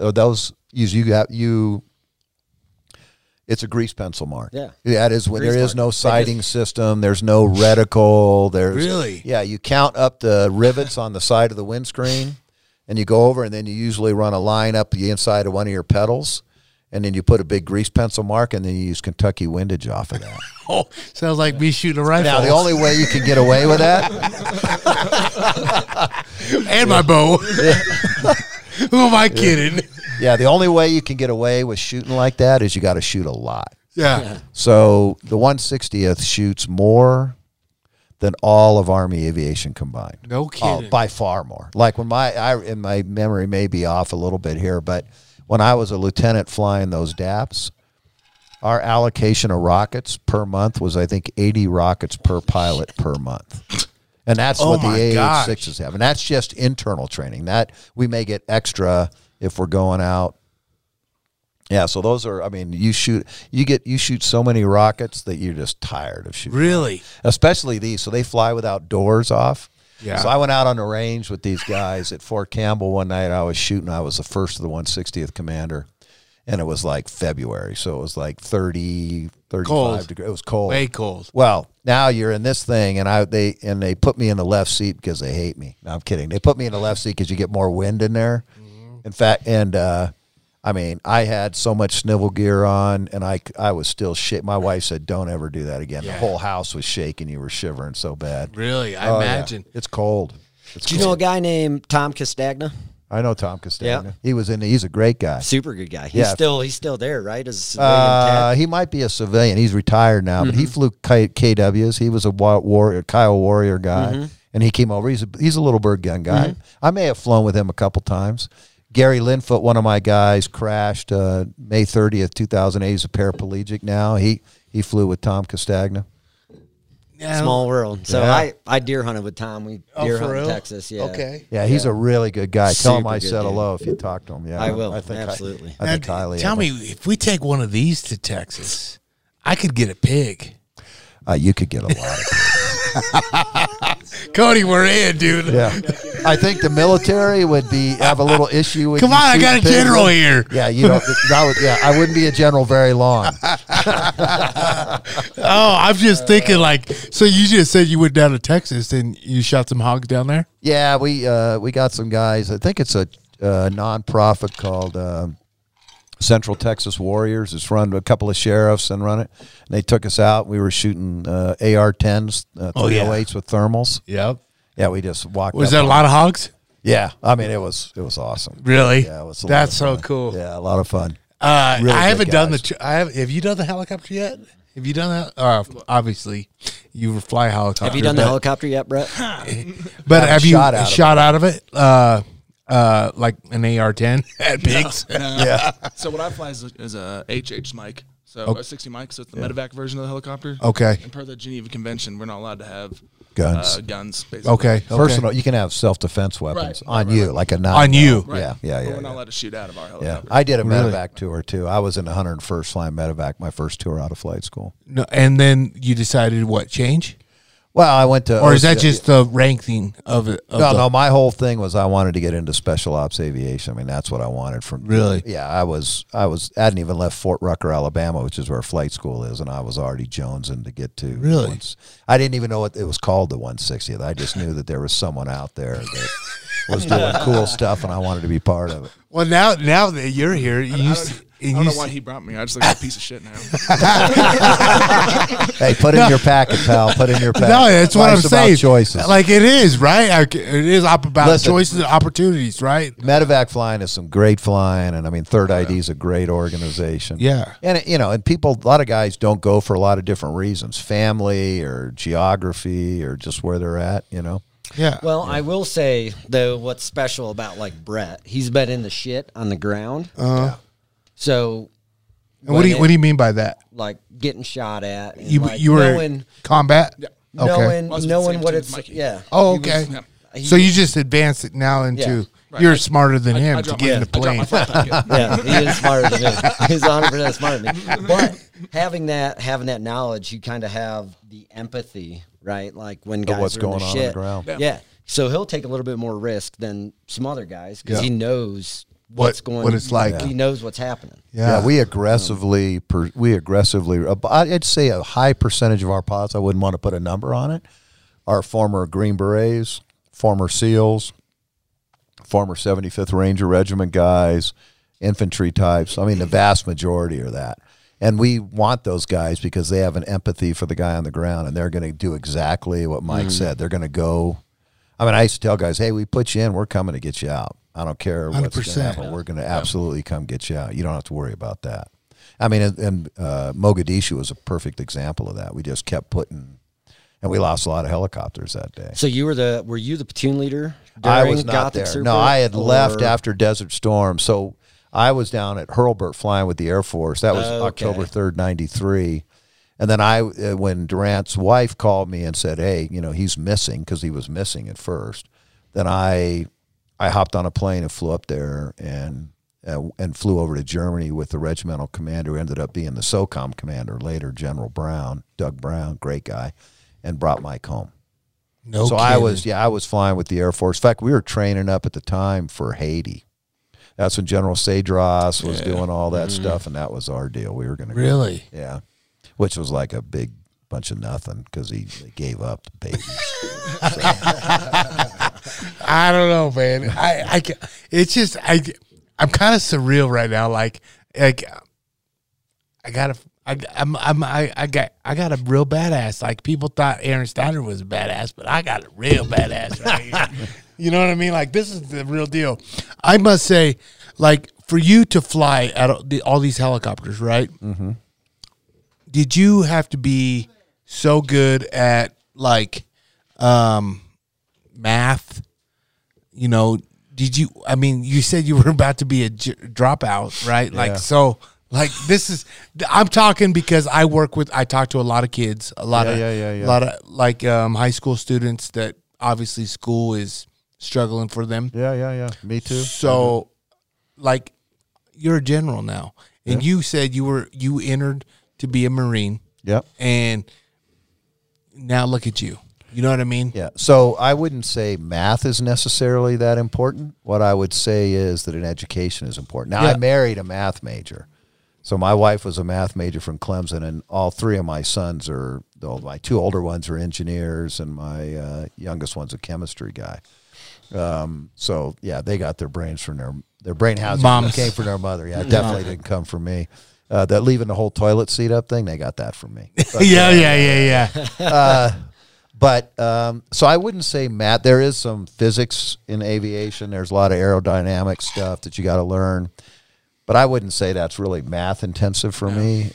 it's a grease pencil mark. Yeah. That is when Grease there is mark. no sighting system. There's no reticle. There's Really? Yeah. You count up the rivets on the side of the windscreen, and you go over, and then you usually run a line up the inside of one of your pedals, and then you put a big grease pencil mark, and then you use Kentucky windage off of that. Oh, sounds like me shooting a rifle. Now, the only way you can get away with that, and my bow. Who am I kidding? the only way you can get away with shooting like that is you got to shoot a lot. Yeah. So the 160th shoots more than all of Army aviation combined. No kidding. By far more. Like when in my memory may be off a little bit here, but when I was a lieutenant flying those DAPs, our allocation of rockets per month was, I think, 80 rockets per pilot per month. And that's what the my gosh. AH-6s have. And that's just internal training. That we may get extra if we're going out. Yeah, so those are, I mean, you shoot so many rockets that you're just tired of shooting. Really? Especially these. So they fly without doors off. Yeah. So I went out on the range with these guys at Fort Campbell one night. I was shooting. I was the first of the 160th commander. And it was like February. So it was like 30, 35 Cold. degrees. It was cold. Way cold. Well, now you're in this thing, and they put me in the left seat because they hate me. No, I'm kidding. They put me in the left seat because you get more wind in there. In fact, I mean, I had so much snivel gear on, and I was still shit. My wife said, "Don't ever do that again." Yeah. The whole house was shaking. You were shivering so bad. Really? I Oh, yeah. imagine. It's cold. Do you know a guy named Tom Castagna? I know Tom Castagna. Yeah. He's a great guy. Super good guy. Yeah. He's still there, right? As a civilian He might be a civilian. He's retired now, but he flew KWs. He was a Kiowa Warrior guy, and he came over. He's a little bird gun guy. I may have flown with him a couple times. Gary Linfoot, one of my guys, crashed May 30th, 2008. He's a paraplegic now. He flew with Tom Castagna. Yeah. Small world. So Yeah. I deer hunted with Tom. We deer for hunt in real? Texas. Yeah. Okay. Yeah, he's a really good guy. Tell him Super I good said dude. hello if you talk to him. Yeah, I will. think Absolutely. I think highly. Tell of me, him. if we take one of these to Texas, I could get a pig. You could get a lot of Cody, we're in, dude. Yeah, I think the military would have a little issue with. Come you on, I got a shooting pigs. general here. Yeah, you don't. I wouldn't be a general very long. Oh, I'm just thinking like, so you just said you went down to Texas and you shot some hogs down there? Yeah, we got some guys. I think it's a nonprofit called Central Texas Warriors. It's run by a couple of sheriffs and run it. And they took us out. We were shooting AR-10s, 308s with thermals. Yep. Yeah, we just walked. Was up that a on- lot of hogs? Yeah, I mean it was awesome. Really? Yeah, it was. A lot That's of so fun. cool. Yeah, a lot of fun. I Really good haven't done guys. have you done the helicopter yet? Have you done that? Obviously, you fly helicopter. Have you done the helicopter yet, Brett? But I've have you shot shot out of it. out of it? Like an AR-10 at pigs? Yeah. So what I fly is a HH mic. So a 60 mic. So it's the medevac version of the helicopter. Okay. And per the Geneva Convention, we're not allowed to have Guns. guns. Basically. Okay. Personal. You can have self-defense weapons Right, on right, you, right. like a knife. On you. Right. Yeah, yeah, But yeah. we're not yeah. allowed to shoot out of our Yeah, helicopter. I did a Really? medevac tour too. I was in the 101st Flying Medevac, my first tour out of flight school. No, and then you decided what, change? Well, I went to. Or is that just the ranking of it? No. My whole thing was I wanted to get into special ops aviation. I mean, that's what I wanted from. Really? Yeah, I hadn't even left Fort Rucker, Alabama, which is where flight school is, and I was already jonesing to get to. Really? I didn't even know what it was called, the 160th. I just knew that there was someone out there that was doing cool stuff, and I wanted to be part of it. Well, now that you're here, I don't know why he brought me. I just look like a piece of shit now. Hey, put in your packet, pal. Put in your packet. No, that's what I'm Life's about saying. choices. Like it is, right? It is about Listen. choices and opportunities, right? Medevac flying is some great flying, and I mean, Third ID is a great organization. Yeah. And and people, a lot of guys don't go for a lot of different reasons, family or geography or just where they're at. Yeah. Well, I will say though, what's special about like Brett, he's been in the shit on the ground. So, And what do you mean by that? like getting shot at? And You like you were knowing, combat? Yeah. Okay. knowing Well, I was with knowing Sam what too, it's Mikey. yeah. Oh, He was- okay. Yeah. he- So you just advanced it now into Right. You're smarter than I him to dropped get in my- the I dropped plane. my flight packet. Yeah, he is smarter than me. He's 100% smarter than me. But having that knowledge, you kind of have the empathy, right? Like when guys what's are in going the on shit. the ground. Yeah. So he'll take a little bit more risk than some other guys because he knows What it's like. He knows what's happening. Yeah, we aggressively, I'd say a high percentage of our pilots, I wouldn't want to put a number on it, are former Green Berets, former SEALs, former 75th Ranger Regiment guys, infantry types. I mean, the vast majority are that. And we want those guys because they have an empathy for the guy on the ground, and they're going to do exactly what Mike said. They're going to go. I mean, I used to tell guys, hey, we put you in, we're coming to get you out. I don't care what's going to 100%. happen. We're going to absolutely come get you out. You don't have to worry about that. I mean, and Mogadishu was a perfect example of that. We just kept putting, and we lost a lot of helicopters that day. So were you the platoon leader? I during was not Gothic there. Super, No, I had left or- after Desert Storm. So I was down at Hurlburt flying with the Air Force. That was Okay. October 3rd, 93. And then when Durant's wife called me and said, hey, he's missing, because he was missing at first, then I hopped on a plane and flew up there and flew over to Germany with the regimental commander, who ended up being the SOCOM commander later, General Brown, Doug Brown, great guy, and brought Mike home. No So kidding. I was flying with the Air Force. In fact, we were training up at the time for Haiti. That's when General Cedras was doing all that stuff, and that was our deal. We were going to Really? yeah, which was like a big bunch of nothing because they gave up the babies. I don't know, man. It's just I'm kind of surreal right now. Like I got a real badass. Like people thought Aaron Steiner was a badass, but I got a real badass right here. You know what I mean? Like this is the real deal. I must say, like for you to fly at all these helicopters, right? Mm-hmm. Did you have to be so good at like math? Did you? I mean, you said you were about to be a dropout, right? Like so. Like this is, I'm talking because I talk to a lot of kids, a lot of like high school students that obviously school is struggling for them. Yeah. Me too. So, like, you're a general now, and you said you entered to be a Marine. Yep. And now look at you. You know what I mean? Yeah. So I wouldn't say math is necessarily that important. What I would say is that an education is important. Now, I married a math major. So my wife was a math major from Clemson, and all three of my sons my two older ones are engineers, and my youngest one's a chemistry guy. So yeah, they got their brains from their brain housing Moms. came from their mother. Yeah, it definitely didn't come from me. That leaving the whole toilet seat up thing, they got that from me. But, Yeah. But so I wouldn't say math. There is some physics in aviation. There's a lot of aerodynamic stuff that you got to learn. But I wouldn't say that's really math intensive for me.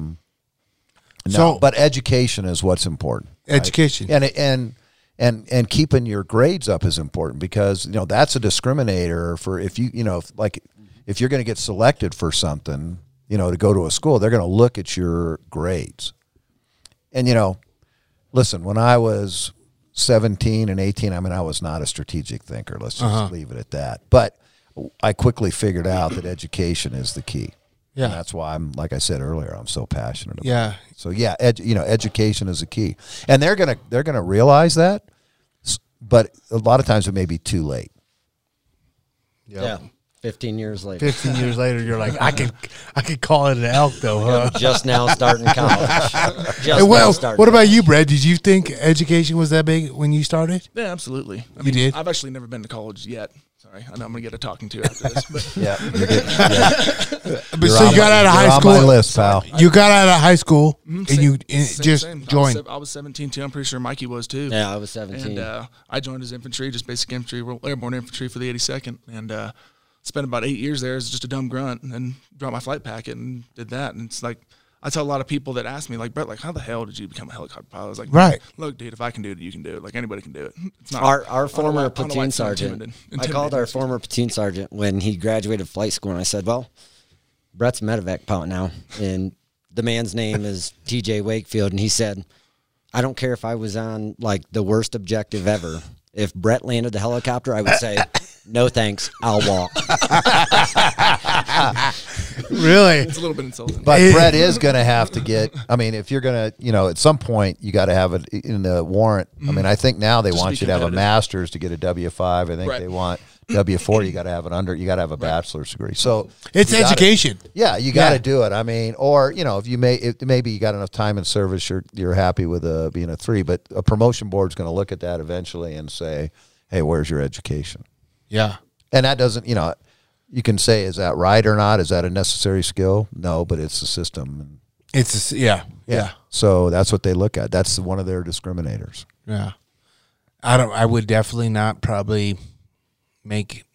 But education is what's important. Right? Education. And keeping your grades up is important because that's a discriminator for if you're going to get selected for something, to go to a school, they're going to look at your grades. And listen, when I was 17 and 18, I mean, I was not a strategic thinker. Let's just leave it at that. But I quickly figured out that education is the key. Yeah. And that's why like I said earlier, I'm so passionate about it. Yeah. So yeah, education is the key. And they're going to realize that, but a lot of times it may be too late. Yeah. 15 years later. 15 years later, you're like, I could call it an elk though, huh? Just now starting college. Hey, well, what about you, Brad? Did you think education was that big when you started? Yeah, absolutely. I You did? I've actually never been to college yet. Sorry, I know I'm gonna get a talking to after this, but Yeah. Yeah. But so you got out of high You're school. on my list, pal. You got out of high school and you Same. just joined. I was 17 too. I'm pretty sure Mikey was too. Yeah, I was 17. And I joined as infantry, just basic infantry, airborne infantry for the 82nd, and spent about 8 years there as just a dumb grunt, and then dropped my flight packet and did that. And it's like, I tell a lot of people that ask me, like, Brett, like, how the hell did you become a helicopter pilot? I was like, Right. Look, dude, if I can do it, you can do it. Like, anybody can do it. It's not Our former platoon sergeant, I called our intimidating. former platoon sergeant when he graduated flight school, and I said, well, Brett's a medevac pilot now, and the man's name is TJ Wakefield, and he said, I don't care if I was on, like, the worst objective ever. If Brett landed the helicopter, I would say, No thanks. I'll walk. Really? It's a little bit insulting. But Brett is going to have to get. I mean, if you're going to, at some point you got to have it in the warrant. I mean, I think now they Just want be you to have a competitive. master's to get a W-5. I think Right. they want W-4. You got to have you got to have a bachelor's degree. So It's you gotta- education. Yeah, you got to Yeah. do it. I mean, or if maybe you got enough time in service, you're happy with being a 3. But a promotion board's going to look at that eventually and say, "Hey, where's your education?" Yeah. And that doesn't, you can say, is that right or not? Is that a necessary skill? No, but it's the system. Yeah. So that's what they look at. That's one of their discriminators. Yeah. I would definitely not probably make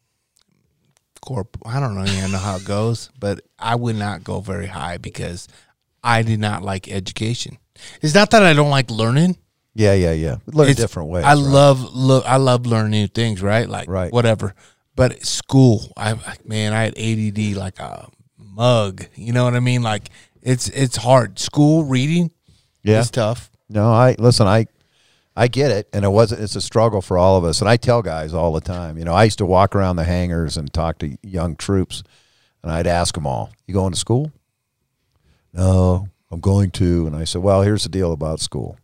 I don't even know how it goes, but I would not go very high because I did not like education. It's not that I don't like learning. Yeah. Learn It's- different ways. I right? love learning new things, right? Like Right. whatever. But school, I had ADD like a mug. You know what I mean? Like it's hard. School reading Yeah. is tough. No, I get it, and it's a struggle for all of us. And I tell guys all the time, I used to walk around the hangars and talk to young troops, and I'd ask them all, "You going to school?" "No, I'm going to." And I said, "Well, here's the deal about school.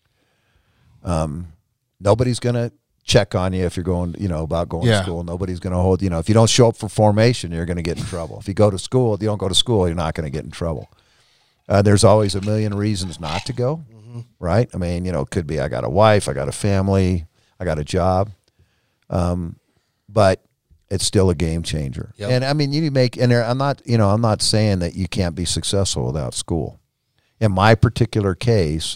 Nobody's going to check on you if you're going, about going Yeah. to school. Nobody's going to hold, if you don't show up for formation, you're going to get in trouble. If you go to school, if you don't go to school, you're not going to get in trouble. There's always a million reasons not to go, right? I mean, it could be I got a wife, I got a family, I got a job, but it's still a game changer. Yep. And I mean, I'm not saying that you can't be successful without school. In my particular case,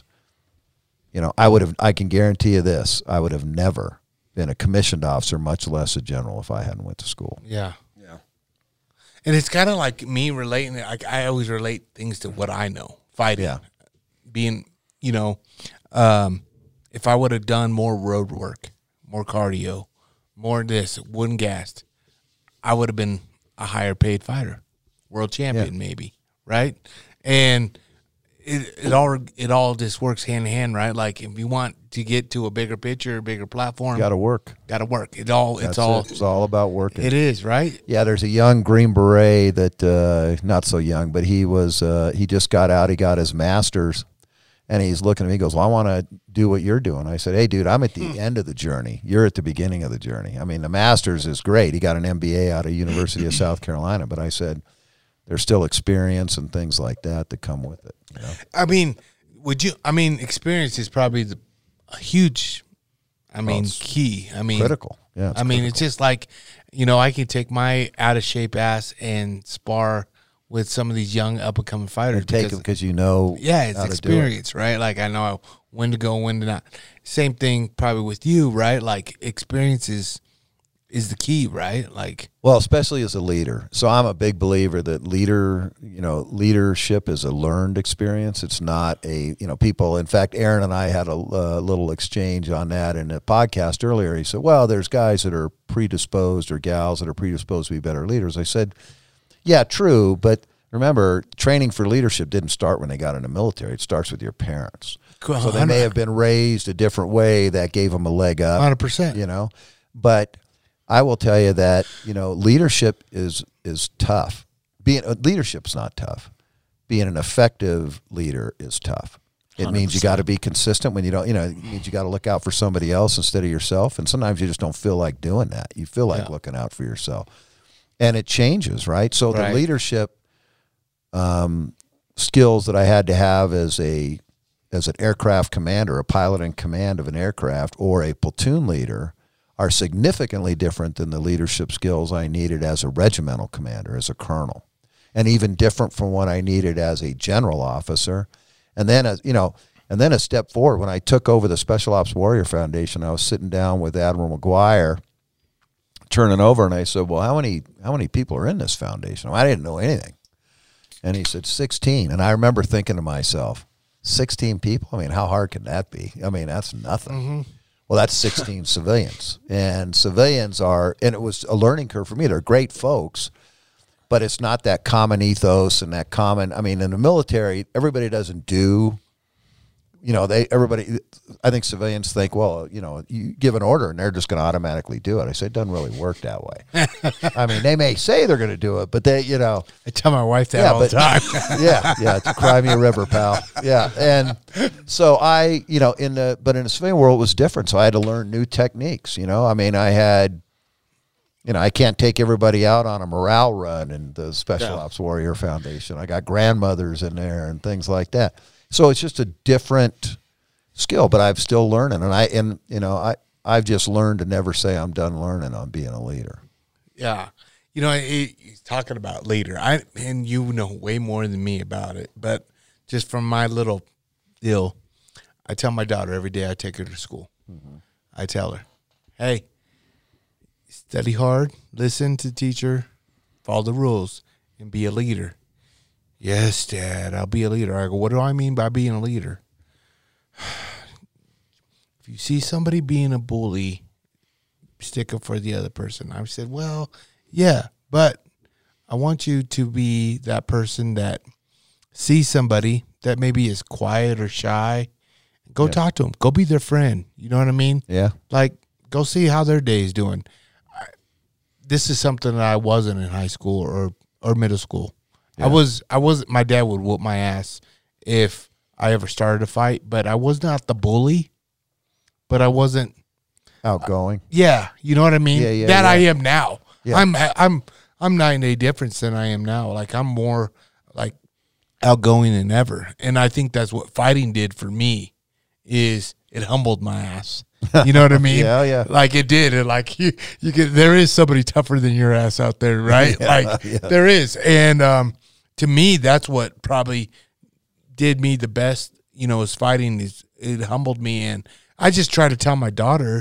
I can guarantee you this: I would have never been a commissioned officer, much less a general, if I hadn't went to school. Yeah. And it's kind of like me relating. Like I always relate things to what I know. Fighting, Yeah. being, if I would have done more road work, more cardio, more this, wooden gassed, I would have been a higher paid fighter, world champion, maybe, right? And it all just works hand in hand, right? Like if you want to get to a bigger picture, a bigger platform, You got to work. got to work. It's That's all it. It's all about working. it is, right? Yeah, there's a young Green Beret that, not so young, but he just got out. He got his master's, and he's looking at me. He goes, "Well, I want to do what you're doing." I said, "Hey, dude, I'm at the end of the journey. You're at the beginning of the journey. I mean, the master's is great. He got an MBA out of University of South Carolina, but I said, there's still experience and things like that come with it. I mean, experience is probably a huge, key. Critical. Yeah, it's it's just like, I can take my out of shape ass and spar with some of these young up and coming fighters. Take it because you know. Yeah, it's how to do it. experience, right? Like I know when to go, when to not. Same thing probably with you, right? Like experience is the key, right? Like, Well, especially as a leader. So I'm a big believer that leadership is a learned experience. It's not people. In fact, Aaron and I had a little exchange on that in a podcast earlier. He said, "Well, there's guys that are predisposed or gals that are predisposed to be better leaders." I said, "Yeah, true, but remember, training for leadership didn't start when they got in the military. It starts with your parents. Cool. So they may have been raised a different way that gave them a leg up. 100%. But I will tell you that leadership is tough. Leadership's not tough. Being an effective leader is tough. It means you got to be consistent when you don't. It means you got to look out for somebody else instead of yourself. And sometimes you just don't feel like doing that. You feel like looking out for yourself, and it changes, right? So the leadership skills that I had to have as an aircraft commander, a pilot in command of an aircraft, or a platoon leader, are significantly different than the leadership skills I needed as a regimental commander, as a colonel, and even different from what I needed as a general officer. And then, a step forward, when I took over the Special Ops Warrior Foundation, I was sitting down with Admiral McGuire, turning over, and I said, "Well, how many people are in this foundation?" Well, I didn't know anything. And he said, 16. And I remember thinking to myself, 16 people? I mean, how hard can that be? I mean, that's nothing. Mm-hmm. Well, that's 16 civilians. And civilians and it was a learning curve for me. They're great folks, but it's not that common ethos and that common, in the military, everybody doesn't do, everybody, I think civilians think, well, you give an order and they're just going to automatically do it. I said, it doesn't really work that way. I mean, they may say they're going to do it, but they, I tell my wife that all the time. yeah, it's cry me a river, pal. Yeah, and so I, in the civilian world it was different. So I had to learn new techniques. I mean, I had, I can't take everybody out on a morale run in the Special Ops Warrior Foundation. I got grandmothers in there and things like that. So it's just a different skill, but I'm still learning, and I've just learned to never say I'm done learning on being a leader. Yeah, he's talking about leader. And you know way more than me about it, but just from my little deal, I tell my daughter every day I take her to school. Mm-hmm. I tell her, hey, study hard, listen to the teacher, follow the rules, and be a leader. Yes, Dad, I'll be a leader. I go, what do I mean by being a leader? If you see somebody being a bully, stick up for the other person. I said, well, yeah, but I want you to be that person that sees somebody that maybe is quiet or shy. Go talk to them. Go be their friend. You know what I mean? Yeah. Like, go see how their day is doing. This is something that I wasn't in high school or middle school. Yeah. I was. My dad would whoop my ass if I ever started a fight, but I was not the bully. But I wasn't outgoing. Yeah, you know what I mean. I am now. Yeah. I'm 9 day difference than I am now. Like I'm more like outgoing than ever, and I think that's what fighting did for me. Is it humbled my ass. You know what I mean? Yeah. Like it did. And like you get, there is somebody tougher than your ass out there, right? There is. And to me, that's what probably did me the best, is fighting. It humbled me. And I just try to tell my daughter,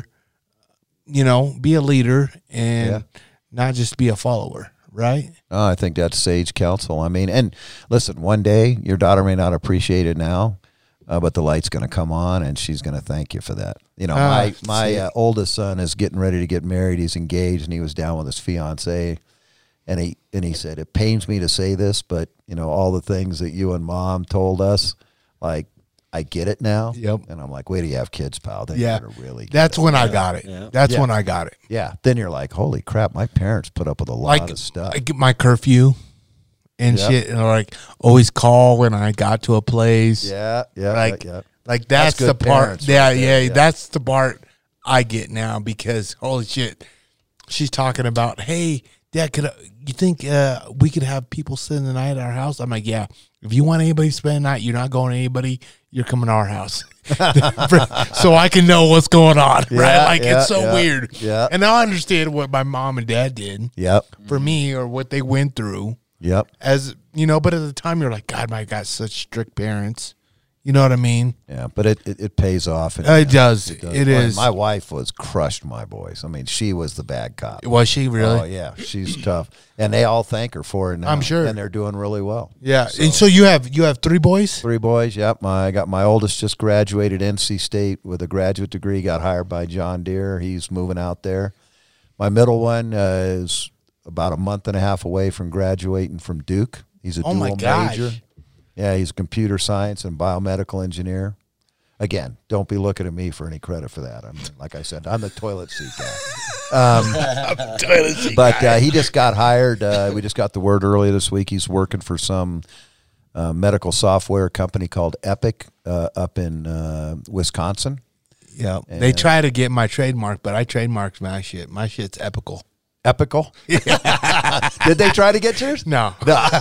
be a leader and not just be a follower, right? Oh, I think that's sage counsel. I mean, and listen, one day your daughter may not appreciate it now, but the light's going to come on, and she's going to thank you for that. My oldest son is getting ready to get married. He's engaged, and he was down with his fiance, and he said, "It pains me to say this, but all the things that you and Mom told us, like I get it now." Yep. And I'm like, "Wait till you have kids, pal. Then Yeah, you're gonna really." That's when I got it. Yeah. That's when I got it. Yeah. Then you're like, "Holy crap! My parents put up with a lot of stuff." I get my curfew. And shit, and like always call when I got to a place. Yeah. Like that's the good part. parents right there, That's the part I get now because holy shit, she's talking about, hey, Dad, you think we could have people spend the night at our house? I'm like, yeah. If you want anybody to spend the night, you're not going to anybody. You're coming to our house, so I can know what's going on, right? Like it's so weird. Yeah. And I understand what my mom and dad did. Yep. For me, or what they went through. Yep. As but at the time you're like, God, I got such strict parents. You know what I mean? Yeah, but it pays off. It does. It is. My wife crushed my boys. I mean, she was the bad cop. Was she really? Oh yeah, she's tough, and they all thank her for it now. I'm sure, and they're doing really well. Yeah, and so you have 3 boys. 3 boys. Yep. I got my oldest just graduated NC State with a graduate degree. Got hired by John Deere. He's moving out there. My middle one is about a month and a half away from graduating from Duke. He's a dual major. Yeah, he's a computer science and biomedical engineer. Again, don't be looking at me for any credit for that. I mean, like I said, I'm the toilet seat guy. He just got hired. We just got the word earlier this week. He's working for some medical software company called Epic up in Wisconsin. Yeah, they try to get my trademark, but I trademarked my shit. My shit's epical. Epical? Did they try to get yours? No.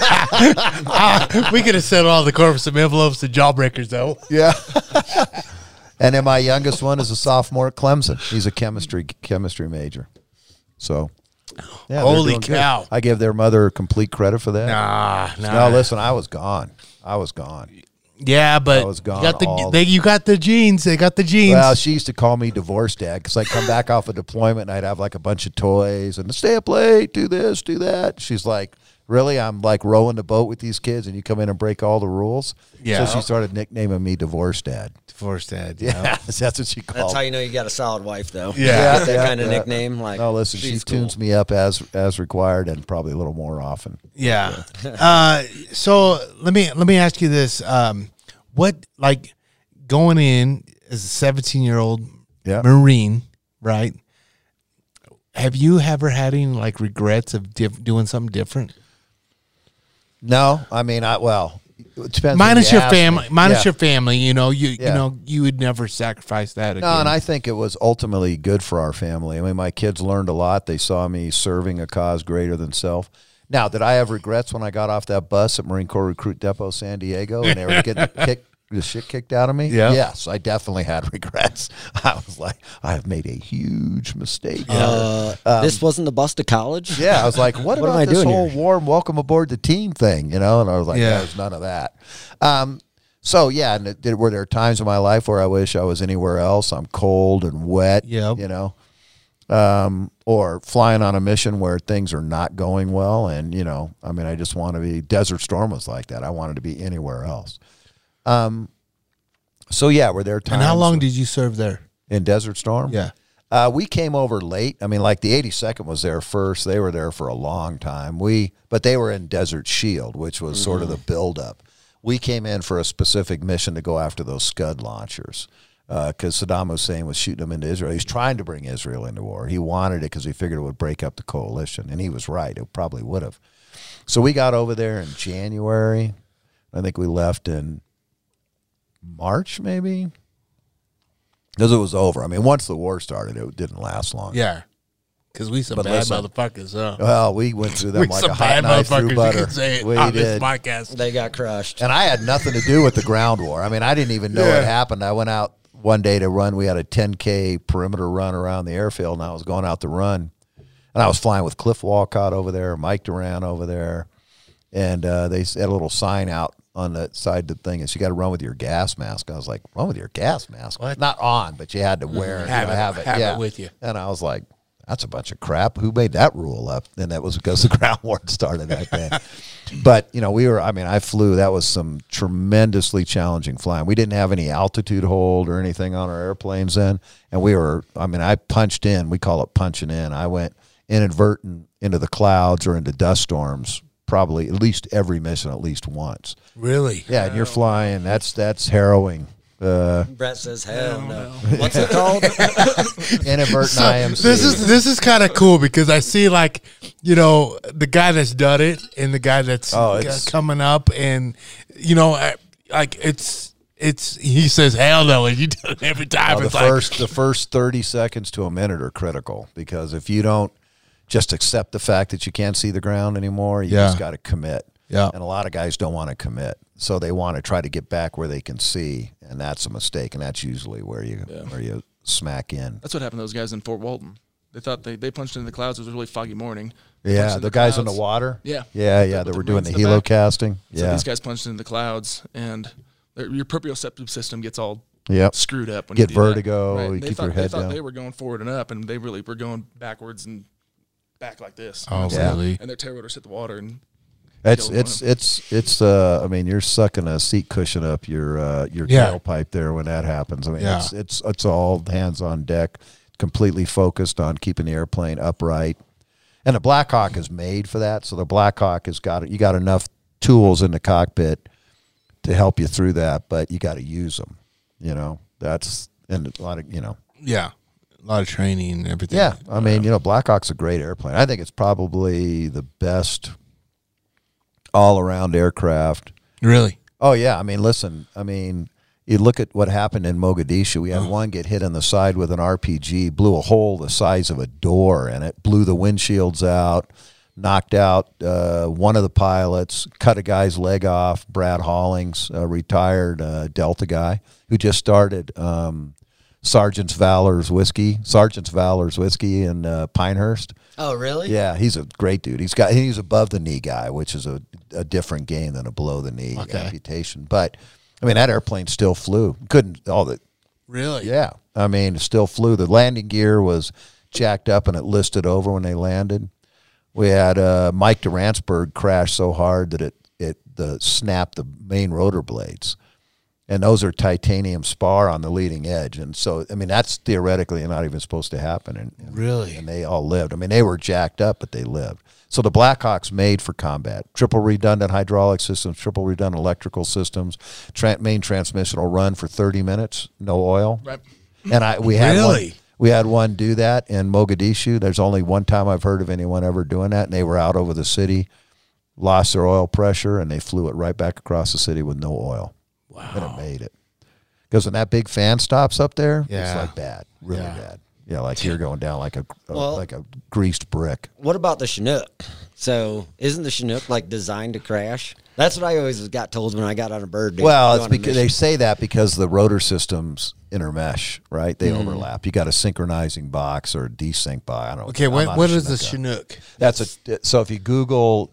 We could have sent all the corpus of envelopes to Jawbreakers, though. Yeah. And then my youngest one is a sophomore at Clemson. He's a chemistry major. So, yeah, holy cow. Good. I give their mother complete credit for that. Nah. No, listen, I was gone. Yeah, but I was gone you got the genes. They got the genes. Well, she used to call me divorce dad because I'd come back off a deployment and I'd have like a bunch of toys and stay up late, do this, do that. She's like, really? I'm like rowing the boat with these kids and you come in and break all the rules? Yeah. So she started nicknaming me divorce dad. Divorce dad. Yeah, that's what she called. That's how you know you got a solid wife, though. Yeah. That kind of nickname. Like, no, listen, she tunes me up as required and probably a little more often. Yeah. So let me ask you this. What, like, going in as a 17-year-old Yeah. Marine, right? Have you ever had any like regrets of doing something different? No, I mean, it depends. Minus when your you ask me. family, minus Yeah. your family. You know, you Yeah. know, you would never sacrifice that again. No, and I think it was ultimately good for our family. I mean, my kids learned a lot. They saw me serving a cause greater than self. Now, did I have regrets when I got off that bus at Marine Corps Recruit Depot, San Diego, and they were getting the shit kicked out of me? Yeah. Yes, I definitely had regrets. I was like, I have made a huge mistake. This wasn't the bus to college? Yeah, I was like, what What am about I this doing whole here? warm welcome aboard the team thing, you know? And I was like, Yeah. there's none of that. So, yeah, and were there times in my life where I wish I was anywhere else? I'm cold and wet, Yep. you know? Or flying on a mission where things are not going well. And, you know, I mean, I just want to be, Desert Storm was like that. I wanted to be anywhere else. So, yeah, were there times. And how long did you serve there? in Desert Storm? Yeah. We came over late. I mean, like the 82nd was there first. They were there for a long time. But they were in Desert Shield, which was sort of the buildup. We came in for a specific mission to go after those Scud launchers because Saddam Hussein was shooting them into Israel. He was trying to bring Israel into war. He wanted it because he figured it would break up the coalition, and he was right. It probably would have. So we got over there in January. I think we left in March, maybe. Because it was over. I mean, once the war started, it didn't last long. Yeah. Because we some But bad listen, motherfuckers, huh? Well, we went through them We like some a hot bad knife through motherfuckers. You butter. can say it We on this did. podcast. They got crushed. And I had nothing to do with the ground war. I mean, I didn't even know it happened. I went out one day to run. We had a 10K perimeter run around the airfield, and I was going out to run. And I was flying with Cliff Walcott over there, Mike Duran over there. And they had a little sign out on the side of the thing. Is you got to run with your gas mask. I was like, run with your gas mask? What? Not on, but you had to wear it. Have you it- have it. have it yeah. with you. And I was like, that's a bunch of crap. Who made that rule up? And that was because the ground war started that day. But, you know, I flew. That was some tremendously challenging flying. We didn't have any altitude hold or anything on our airplanes then. And I punched in. We call it punching in. I went inadvertent into the clouds or into dust storms probably at least every mission at least once. Really? Yeah, and you're flying. That's harrowing. Brett says, hell no. What's it called? Inadvertent IMC. This is kind of cool because I see like, you know, the guy that's done it and the guy that's coming up, and you know, like it's he says hell no, and you do it every time. the It's first 30 seconds to a minute are critical because if you don't just accept the fact that you can't see the ground anymore, you just got to commit. Yeah. And a lot of guys don't want to commit. So they want to try to get back where they can see, and that's a mistake, and that's usually where you smack in. That's what happened to those guys in Fort Walton. They thought they punched into the clouds. It was a really foggy morning. They punched Yeah, into the guys in the clouds. water. Yeah. Yeah, With they the were doing the rings in the back. helocasting. So Yeah. these guys punched into the clouds, and your proprioceptive system gets all Yep. screwed up when Get you do that. vertigo, Right. you They keep thought, your head they thought down. they were going forward and up, and they really were going backwards and back like this. Oh, Yeah. really? And their tail rotors hit the water, and It's I mean, you're sucking a seat cushion up your tailpipe there when that happens. I mean, Yeah. it's all hands on deck, completely focused on keeping the airplane upright. And the Black Hawk is made for that. So the Black Hawk you got enough tools in the cockpit to help you through that, but you got to use them. You know, that's and a lot of Yeah. A lot of training and everything. Yeah, I mean, Black Hawk's a great airplane. I think it's probably the best all-around aircraft. Really? Oh, yeah. I mean, listen, you look at what happened in Mogadishu. We had one get hit in the side with an RPG, blew a hole the size of a door in it, blew the windshields out, knocked out one of the pilots, cut a guy's leg off, Brad Hollings, a retired Delta guy who just started Sergeant's Valor's Whiskey in Pinehurst. Oh, really? Yeah, he's a great dude. He's above the knee guy, which is a different game than a below the knee amputation. But I mean, that airplane still flew. Really? Yeah, I mean, it still flew. The landing gear was jacked up and it listed over when they landed. We had Mike Duransberg crash so hard that it snapped the main rotor blades. And those are titanium spar on the leading edge. And so, I mean, that's theoretically not even supposed to happen. And Really? And they all lived. I mean, they were jacked up, but they lived. So the Blackhawk's made for combat. Triple redundant hydraulic systems, triple redundant electrical systems. Main transmission will run for 30 minutes, no oil. Right. And we had one do that in Mogadishu. There's only one time I've heard of anyone ever doing that, and they were out over the city, lost their oil pressure, and they flew it right back across the city with no oil. Wow. And it made it. Because when that big fan stops up there, it's like bad, really bad. Yeah, like you're going down like a greased brick. What about the Chinook? So isn't the Chinook like designed to crash? That's what I always got told when I got on a bird. Well, it's because they say that because the rotor systems intermesh, right? They overlap. You got a synchronizing box or a desync box. I don't know. Okay, what is the Chinook? So if you Google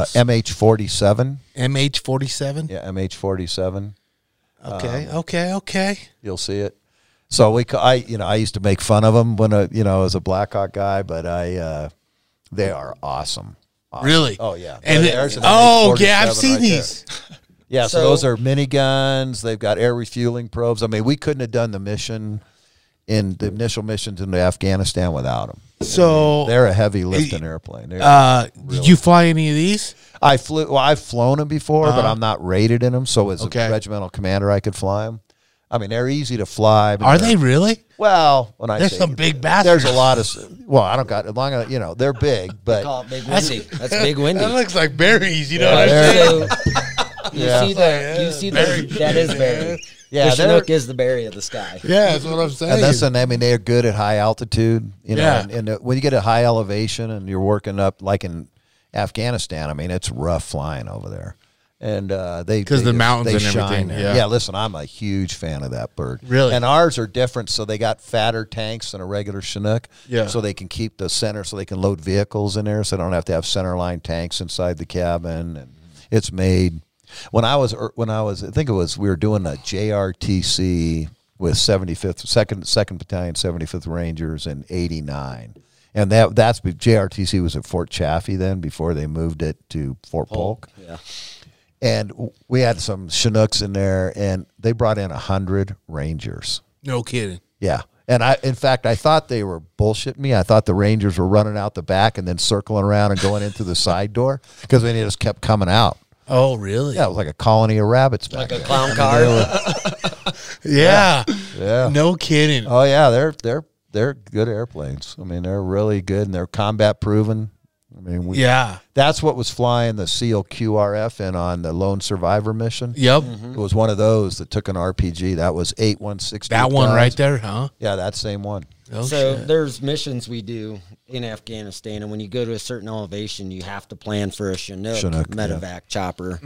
MH47. MH47? Yeah, MH47. Okay. You'll see it. So I used to make fun of them when as a Blackhawk guy, but they are awesome. Really? Oh yeah. And I've seen these. Yeah, so those are miniguns. They've got air refueling probes. I mean, we couldn't have done the initial missions into Afghanistan without them. So they're a heavy lifting airplane. Did you fly any of these? I've flown them before, but I'm not rated in them. So as a regimental commander, I could fly them. I mean, they're easy to fly. Are they really? Well, there's some big bastards. There's a lot of. Well, I don't got as long as they're big, but call it Big Windy. That's Big Windy. That looks like berries. You know what I'm saying? You see that is berry. Yeah, the Chinook is the berry of the sky. Yeah, that's what I'm saying. And they're good at high altitude. And when you get at high elevation and you're working up like in Afghanistan, I mean, it's rough flying over there. And because the mountains and everything. Yeah, listen, I'm a huge fan of that bird. Really? And ours are different, so they got fatter tanks than a regular Chinook. Yeah. So they can keep the center, so they can load vehicles in there, so they don't have to have center line tanks inside the cabin. And it's made. When I was, I think we were doing a JRTC with 75th second Battalion 75th Rangers in '89. And that's JRTC was at Fort Chaffee then before they moved it to Fort Polk. Yeah. And we had some Chinooks in there, and they brought in 100 Rangers. No kidding. Yeah. And in fact, I thought they were bullshitting me. I thought the Rangers were running out the back and then circling around and going into the side door because they just kept coming out. Oh, really? Yeah, it was like a colony of rabbits back Like a there. clown car. Yeah. Yeah. No kidding. Oh yeah, they're good airplanes. I mean, they're really good and they're combat proven. I mean, that's what was flying the SEAL QRF in on the Lone Survivor mission. Yep. It was one of those that took an RPG. That was 8160. That one right there, huh? Yeah, that same one. Oh, so shit. there's missions we do in Afghanistan, and when you go to a certain elevation, you have to plan for a Chinook medevac chopper.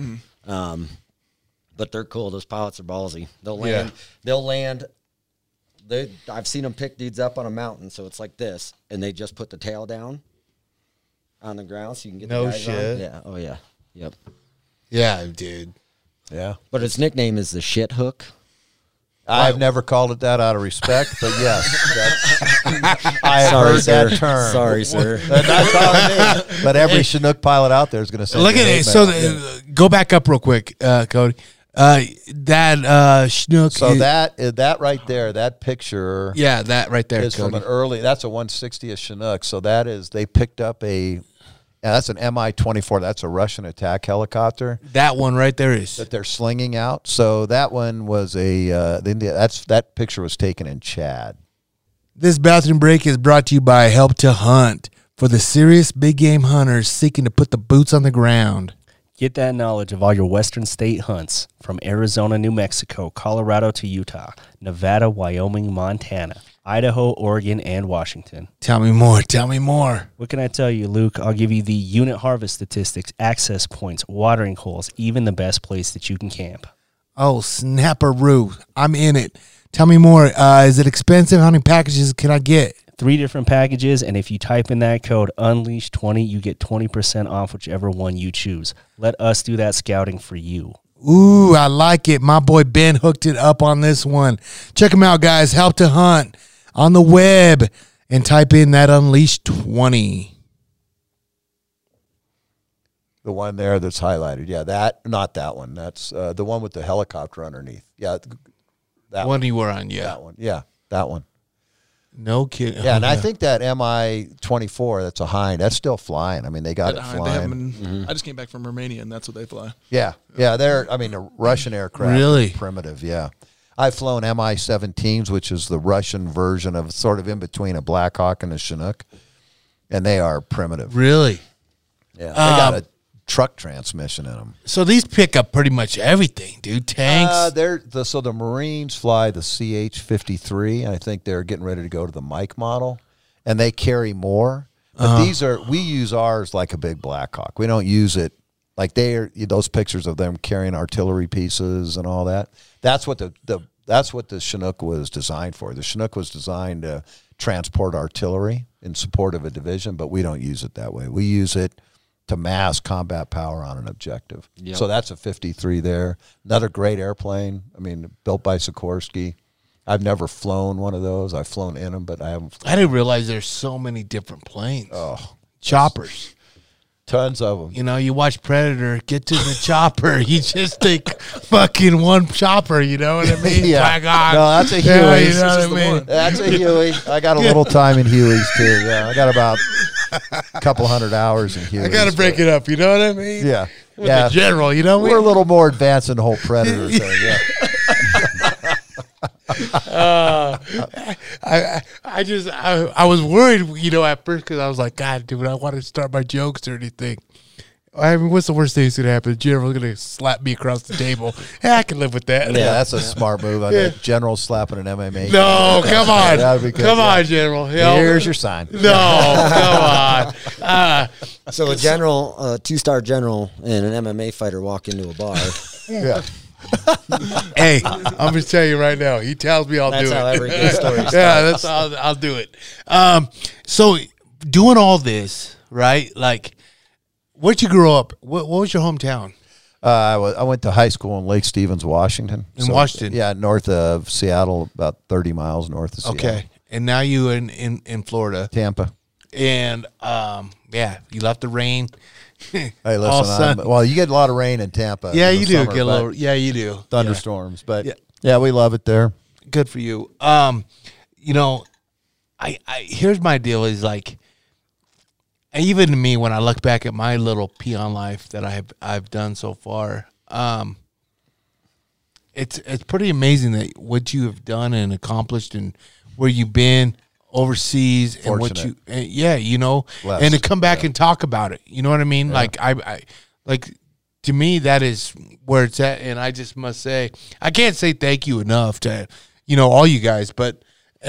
But they're cool. Those pilots are ballsy. They'll land. I've seen them pick dudes up on a mountain, so it's like this, and they just put the tail down on the ground so you can get the guys shit. on. Yeah. Oh yeah. Yep. Yeah, dude. Yeah. But its nickname is the shit hook. I've never called it that out of respect, but yes, I have heard that term. Sorry, sir. That's all it is. But every Chinook pilot out there is going to say, Look at it. So go back up real quick, Cody. That Chinook. So that right there, that picture. Yeah, that right there is from an early. That's a 160th Chinook. So that is they picked up that's an Mi-24. That's a Russian attack helicopter. That one right there is that they're slinging out. So that one was that picture was taken in Chad. This bathroom break is brought to you by Help to Hunt for the serious big game hunters seeking to put the boots on the ground. Get that knowledge of all your Western state hunts from Arizona, New Mexico, Colorado to Utah, Nevada, Wyoming, Montana, Idaho, Oregon, and Washington. Tell me more. Tell me more. What can I tell you, Luke? I'll give you the unit harvest statistics, access points, watering holes, even the best place that you can camp. Oh, snapperoo. I'm in it. Tell me more. Is it expensive? How many packages can I get? 3 different packages, and if you type in that code UNLEASH20, you get 20% off whichever one you choose. Let us do that scouting for you. Ooh, I like it. My boy Ben hooked it up on this one. Check him out, guys. Help to Hunt on the web and type in that Unleashed 20. The one there that's highlighted. Yeah, not that one. That's the one with the helicopter underneath. Yeah, that One you were on, yeah. That one. Yeah, that one. No kidding. Yeah, and I think that Mi-24, that's a Hind, that's still flying. I mean, they got it They have flying. them in, I just came back from Romania, and that's what they fly. Yeah, the Russian aircraft. Really? Primitive, yeah. I've flown Mi-17s, which is the Russian version of sort of in between a Black Hawk and a Chinook, and they are primitive. Really? Yeah, they got a truck transmission in them. So these pick up pretty much everything, dude. Tanks. So the Marines fly the CH-53, and I think they're getting ready to go to the Mike model, and they carry more. But we use ours like a big Black Hawk. We don't use it like those pictures of them carrying artillery pieces and all that. That's what the Chinook was designed for. The Chinook was designed to transport artillery in support of a division, but we don't use it that way. We use it to mass combat power on an objective. Yep. So that's a 53 there. Another great airplane. I mean, built by Sikorsky. I've never flown one of those. I've flown in them, but I haven't. I didn't realize there's so many different planes. Oh, choppers. Tons of them. You know, you watch Predator, get to the chopper. You just take fucking one chopper, you know what I mean? Yeah. My God. No, that's a Huey. Yeah, you know what I mean? That's a Huey. I got a little time in Hueys, too. Yeah, I got about a couple hundred hours in Hueys. I got to break it up, you know what I mean? Yeah. With the general, you know what I We're a mean? little more advanced in the whole Predator thing, yeah. I was worried, you know, at first because I was like, God, dude, I want to start my jokes or anything. I mean, what's the worst thing that's going to happen? The general's going to slap me across the table. Yeah, I can live with that. Yeah, that's a smart move. I think General slapping an MMA. No, come on. That'd be good, Come yeah. on, General. You know? Here's your sign. No, come on. So a general, a 2-star general, and an MMA fighter walk into a bar. Yeah. Hey, I'm just telling you right now. He tells me I'll That's do how it. every good story starts. Yeah, that's how I'll do it. So doing all this, right? Like, where'd you grow up? What was your hometown? I went to high school in Lake Stevens, Washington. In Washington? Yeah, north of Seattle, about 30 miles north of Seattle. Okay, and now you in Florida, Tampa. and yeah, you left the rain. Hey, All sun. listen, well, you get a lot of rain in Tampa. Yeah, in the you do summer, get a but little. Yeah, you do. thunderstorms. But Yeah. yeah, we love it there. Good for you. You know, I here's my deal is like, even to me when I look back at my little peon life that I've done so far, it's pretty amazing that what you have done and accomplished and where you've been overseas and what you Fortunate. yeah, you know, Blessed. and to come back and talk about it. You know what I mean? Like I like to me that is where it's at, and I just must say I can't say thank you enough to all you guys, but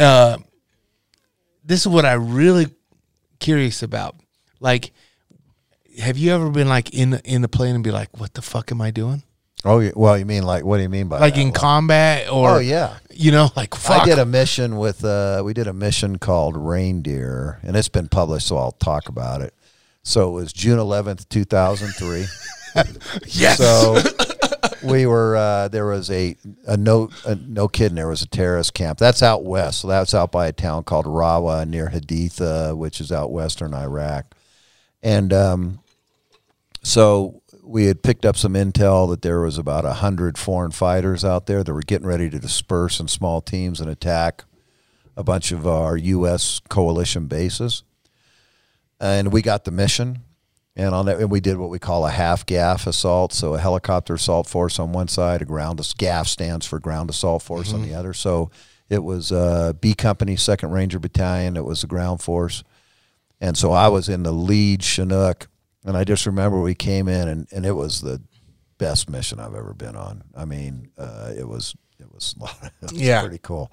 this is what I really curious about. Like, have you ever been like in the plane and be like, what the fuck am I doing? Oh, yeah. Well, you mean like, what do you mean by Like that? in combat or Oh, yeah. Like fuck. I did a mission with, we did a mission called Reindeer, and it's been published, so I'll talk about it. So it was June 11th, 2003. yes. So we were, there was no kidding, there was a terrorist camp. That's out west. So that's out by a town called Rawa near Haditha, which is out western Iraq. And so we had picked up some intel that there was about 100 foreign fighters out there that were getting ready to disperse in small teams and attack a bunch of our U.S. coalition bases. And we got the mission. And on that, and we did what we call a half GAF assault. So a helicopter assault force on one side, GAF stands for ground assault force on the other. So it was B Company, 2nd Ranger Battalion. It was the ground force. And so I was in the lead Chinook. And I just remember we came in, and it was the best mission I've ever been on. I mean, it was pretty cool.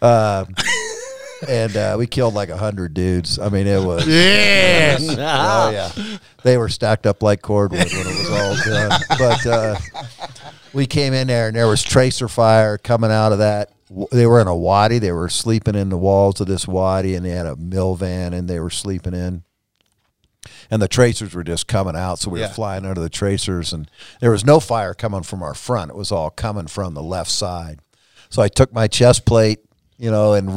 And we killed like 100 dudes. I mean, it was Yes. oh yeah, they were stacked up like cordwood when it was all done. But we came in there, and there was tracer fire coming out of that. They were in a wadi. They were sleeping in the walls of this wadi, and they had a mill van, and they were sleeping in. And the tracers were just coming out, so we were flying under the tracers, and there was no fire coming from our front. It was all coming from the left side. So I took my chest plate, and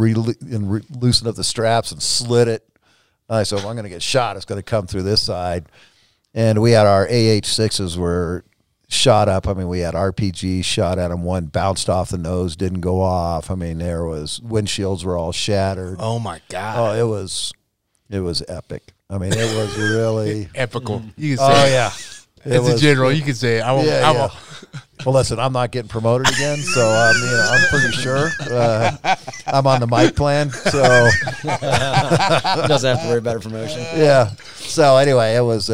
loosened up the straps and slid it. I said, if I'm going to get shot, it's going to come through this side. And we had our AH-6s were shot up. I mean, we had RPG shot at them. One bounced off the nose, didn't go off. I mean, there was windshields were all shattered. Oh my God. Oh, it was epic. I mean, it was really Epical. You can say Oh it. yeah. As a general, you can say it. I won't, Yeah, I yeah. won't. Well, listen, I'm not getting promoted again, so I'm pretty sure I'm on the mic plan. So Doesn't have to worry about a promotion. yeah. So anyway, it was.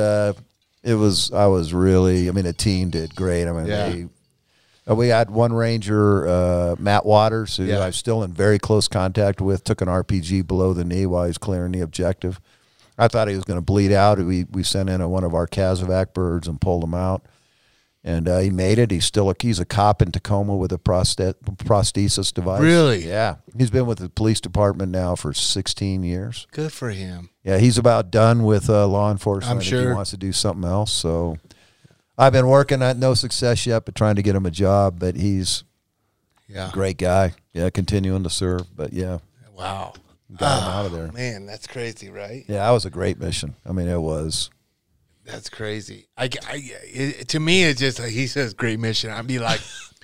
I was really. I mean, the team did great. I mean, Yeah. we had one Ranger, Matt Waters, who Yeah. I'm still in very close contact with. Took an RPG below the knee while he was clearing the objective. I thought he was going to bleed out. We sent in one of our Casovac birds and pulled him out. And he made it. He's a cop in Tacoma with a prosthesis device. Really? Yeah. He's been with the police department now for 16 years. Good for him. Yeah, he's about done with law enforcement. I'm I think he sure. wants to do something else. So I've been working at no success yet, but trying to get him a job. But he's Yeah. a great guy. Yeah, continuing to serve. But yeah, Wow. got him out of there. Man, that's crazy, right? Yeah, that was a great mission. I mean, it was. That's crazy. To me, it's just like he says, "Great mission." I'd be like,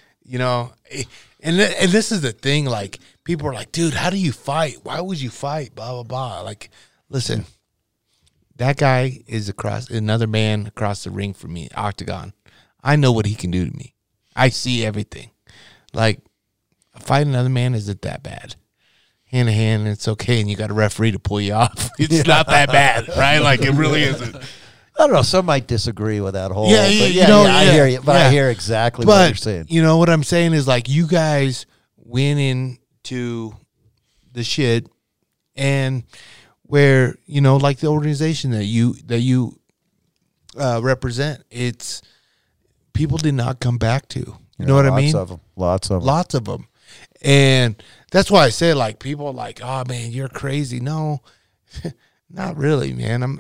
and this is the thing. Like people are like, "Dude, how do you fight? Why would you fight?" Blah blah blah. Like, listen, that guy is another man across the ring from me, octagon. I know what he can do to me. I see everything. Like, fighting another man isn't that bad. Hand to hand, it's okay, and you got a referee to pull you off. It's not that bad, right? Like it really isn't. I don't know. Some might disagree with that whole. Yeah, but yeah, I hear you. But yeah. I hear exactly what But you're saying. you know what I'm saying is like you guys went into the shit, and where like the organization that you represent, it's people did not come back to. You know what I mean? Lots of them. Lots of them, and that's why I say like people are like, oh man, you're crazy. No, not really, man.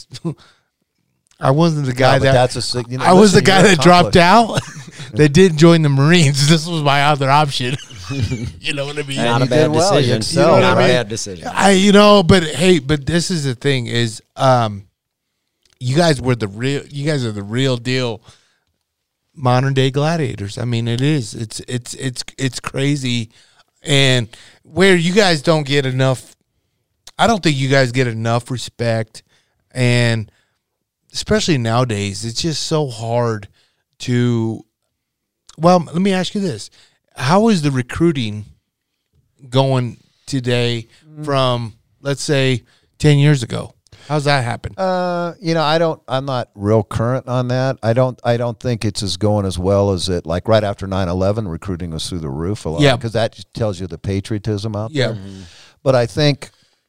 I wasn't the guy but that. that's I was the guy you're that dropped out. That didn't join the Marines. This was my other option. You know what I mean? Not you a bad did well. You decision. excelled, Not a right? bad decision. But this is the thing is, you guys are the real deal modern day gladiators. I mean, it is. It's crazy, and where you guys don't get enough. I don't think you guys get enough respect, and especially nowadays, it's just so hard to. Well, let me ask you this: how is the recruiting going today from, let's say, 10 years ago? How's that happen? I'm not real current on that. I don't think it's going as well as it, like right after 9/11, recruiting was through the roof a lot. Yeah. Because that just tells you the patriotism out Yeah. there. But I think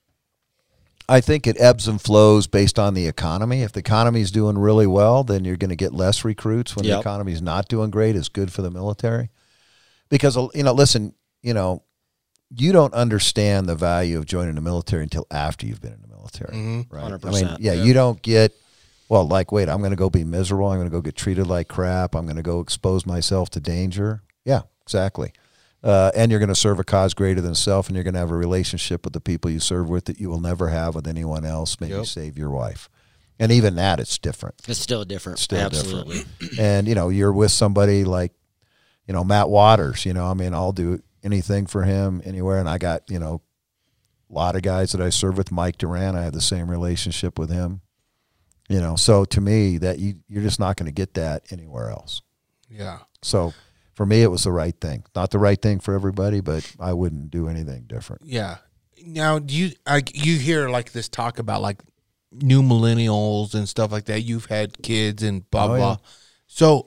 it ebbs and flows based on the economy. If the economy is doing really well, then you're going to get less recruits. When the economy is not doing great, it's good for the military. Because, listen, you don't understand the value of joining the military until after you've been in the military, right? 100%. You don't get, I'm going to go be miserable. I'm going to go get treated like crap. I'm going to go expose myself to danger. Yeah, exactly. And you're going to serve a cause greater than self, and you're going to have a relationship with the people you serve with that you will never have with anyone else. Maybe save your wife. And even that, it's different. It's still different. Still Absolutely. different. And, you're with somebody like, Matt Waters, I'll do anything for him anywhere. And I got, a lot of guys that I serve with. Mike Duran, I have the same relationship with him. So to me, that you're just not going to get that anywhere else. Yeah. So for me, it was the right thing. Not the right thing for everybody, but I wouldn't do anything different. Yeah. Now, do you hear like this talk about like new millennials and stuff like that? You've had kids and blah blah. yeah. So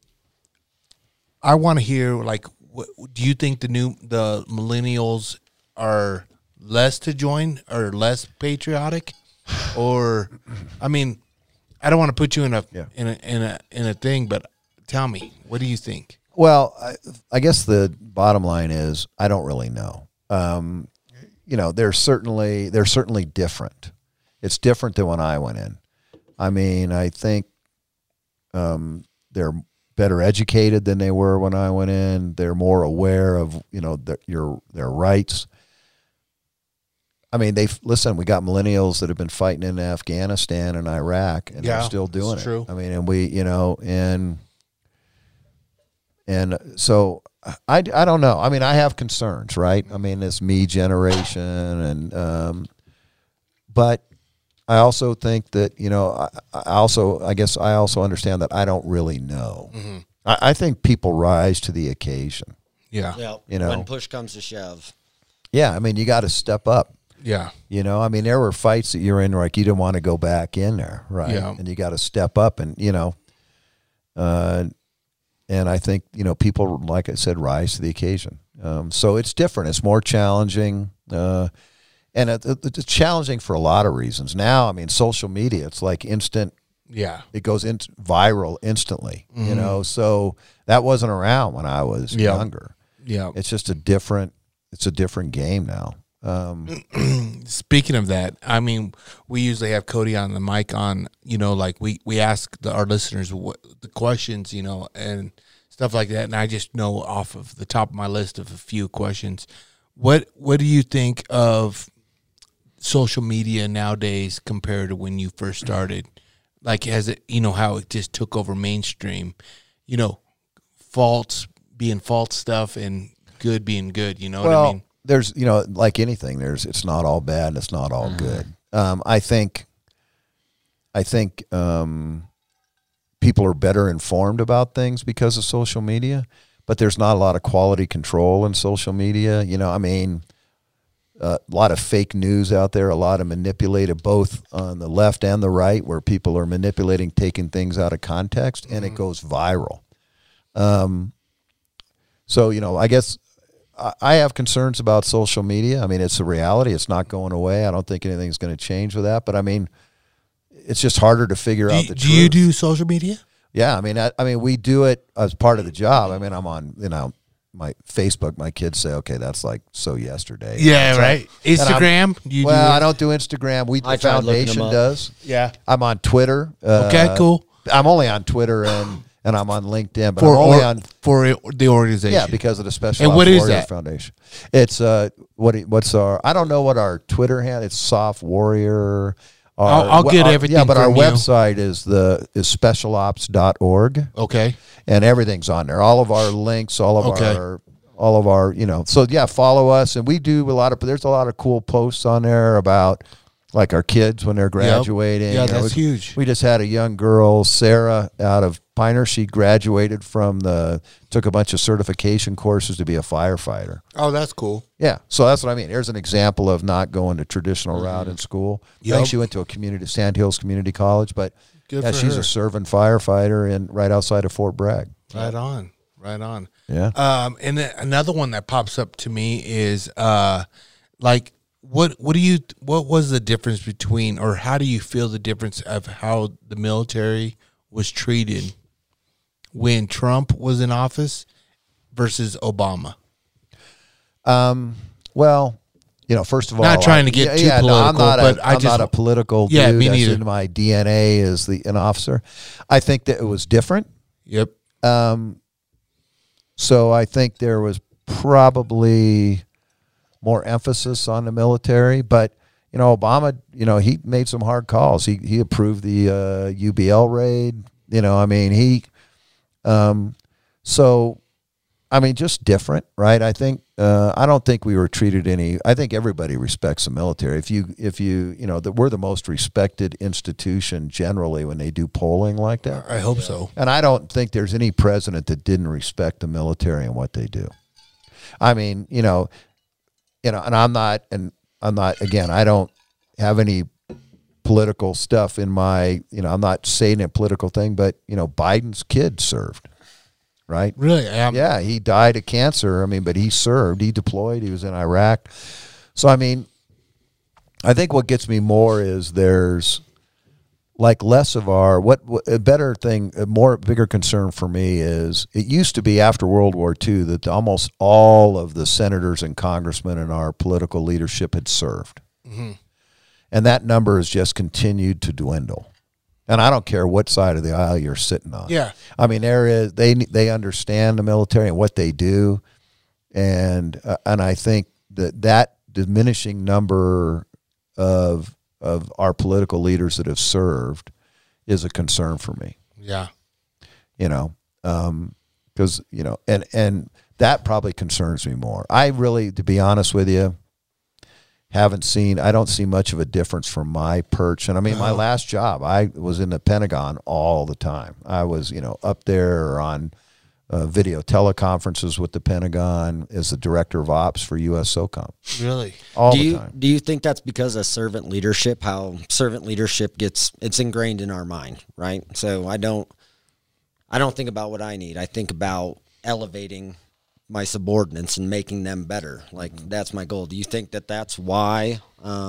I want to hear like, do you think the millennials are less to join or less patriotic, or I mean, I don't want to put you in a thing, but tell me, what do you think? Well, I guess the bottom line is I don't really know. They're certainly different. It's different than when I went in. I mean, I think they're better educated than they were when I went in. They're more aware of their rights. I mean, listen, we got millennials that have been fighting in Afghanistan and Iraq, and they're still doing it's it. true. I mean, and we, and so I don't know. I mean, I have concerns, right? I mean, this me generation, and but I also think that, I guess I also understand that I don't really know. Mm-hmm. I think people rise to the occasion. Yeah. When push comes to shove. Yeah, I mean, you got to step up. Yeah. I mean, there were fights that you're in, like you didn't want to go back in there, right? Yeah. And you got to step up, and and I think people, like I said, rise to the occasion. So it's different. It's more challenging, and it's challenging for a lot of reasons. Now, I mean, social media, it's like instant. Yeah. It goes viral instantly. So that wasn't around when I was younger. Yeah. It's just a different game now. Speaking of that, I mean, we usually have Cody on the mic on, like we ask our listeners what the questions, and stuff like that. And I just know off of the top of my list of a few questions, what do you think of social media nowadays compared to when you first started? Like, has it, how it just took over mainstream, false being false stuff and good being good, what I mean? There's, like anything, it's not all bad and it's not all good. I think people are better informed about things because of social media, but there's not a lot of quality control in social media. I mean, a lot of fake news out there, a lot of manipulated, both on the left and the right, where people are manipulating, taking things out of context, and it goes viral. So, I guess I have concerns about social media. I mean, it's a reality. It's not going away. I don't think anything's going to change with that. But, I mean, it's just harder to figure out the truth. Do you do social media? Yeah. I mean, we do it as part of the job. I mean, I'm on, my Facebook. My kids say, okay, that's like so yesterday. Yeah, right. Instagram? I don't do Instagram. The foundation does. Yeah. I'm on Twitter. Okay, cool. I'm only on Twitter and I'm on LinkedIn, but For I'm only on the organization. Yeah, because of the Special And Ops what is Warrior that? Foundation. It's what's our, I don't know what our Twitter handle. It's Soft Warrior. I'll get everything. Yeah, but our from you. website is specialops.org. Okay. And everything's on there. All of our links, all of our, so yeah, follow us. And we do there's a lot of cool posts on there about like our kids when they're graduating. Yeah, that's huge. We just had a young girl, Sarah, out of Piner. She graduated took a bunch of certification courses to be a firefighter. Oh, that's cool. Yeah. So that's what I mean. Here's an example of not going the traditional route in school. I think she went to Sand Hills Community College, but Good yeah, for she's her. a serving firefighter right outside of Fort Bragg. Right on. Yeah. And then another one that pops up to me is like what was the difference between, or how do you feel the difference of how the military was treated when Trump was in office versus Obama? Well, first of all, Not trying to get too political, I'm not a political Yeah, dude. me That's neither. in my DNA as an officer. I think that it was different. Yep. So I think there was probably more emphasis on the military, but Obama, he made some hard calls. He approved the UBL raid. So I mean, just different, right? I think I don't think we were treated I think everybody respects the military. If you we're the most respected institution generally when they do polling like that. I hope so. And I don't think there's any president that didn't respect the military and what they do. I mean, and I'm not again, I don't have any political stuff in my, I'm not saying a political thing, but Biden's kid served. Right? Really? Yeah, he died of cancer. I mean, but he served. He deployed. He was in Iraq. So, I mean, I think what gets me more is there's like less of a bigger concern for me is it used to be after World War II that almost all of the senators and congressmen in our political leadership had served. Mm-hmm. And that number has just continued to dwindle. And I don't care what side of the aisle you're sitting on. Yeah. I mean, they understand the military and what they do, and I think that diminishing number of our political leaders that have served is a concern for me. Yeah. You know, because you know, and that probably concerns me more. I really, to be honest with you, I don't see much of a difference from my perch. And I mean, my last job, I was in the Pentagon all the time. I was, you know, up there on video teleconferences with the Pentagon as the director of ops for U.S. SOCOM. Really? All the time. Do you think that's because of servant leadership, how servant leadership it's ingrained in our mind, right? So I don't think about what I need. I think about elevating my subordinates and making them better. Like, that's my goal. Do you think that that's why,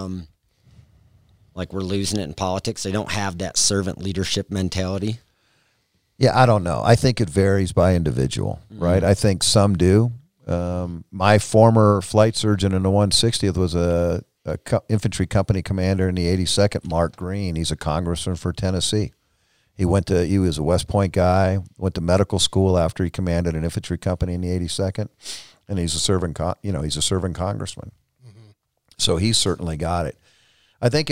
like, we're losing it in politics? They don't have that servant leadership mentality? Yeah, I don't know. I think it varies by individual, right? I think some do. My former flight surgeon in the 160th was a infantry company commander in the 82nd, Mark Green. He's a congressman for Tennessee. He was a West Point guy, went to medical school after he commanded an infantry company in the 82nd, and he's a serving congressman. So he's certainly got it. I think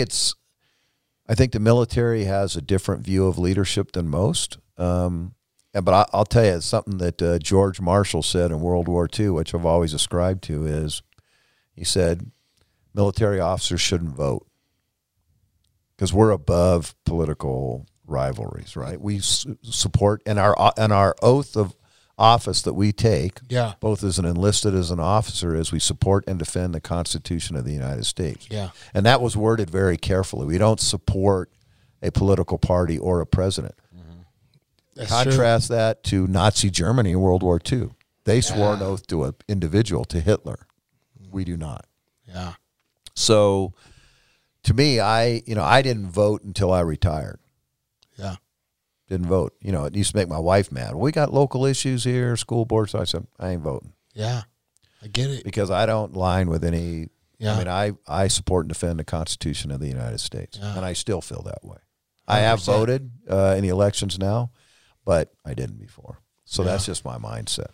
the military has a different view of leadership than most. But I'll tell you, it's something that George Marshall said in World War II, which I've always ascribed to, is he said military officers shouldn't vote because we're above political rivalries, right? We support, and our oath of office that we take, both as an enlisted as an officer, is we support and defend the Constitution of the United States. Yeah. And that was worded very carefully. We don't support a political party or a president. That's Contrast that to Nazi Germany in World War II. They swore an oath to an individual, to Hitler. We do not. Yeah. So, to me, I didn't vote until I retired. Yeah. Didn't vote. You know, it used to make my wife mad. We got local issues here, school board. So I said, I ain't voting. Yeah. I get it. Because I don't line with any. Yeah. I mean, I support and defend the Constitution of the United States. Yeah. And I still feel that way. I have voted in the elections now, but I didn't before. So that's just my mindset.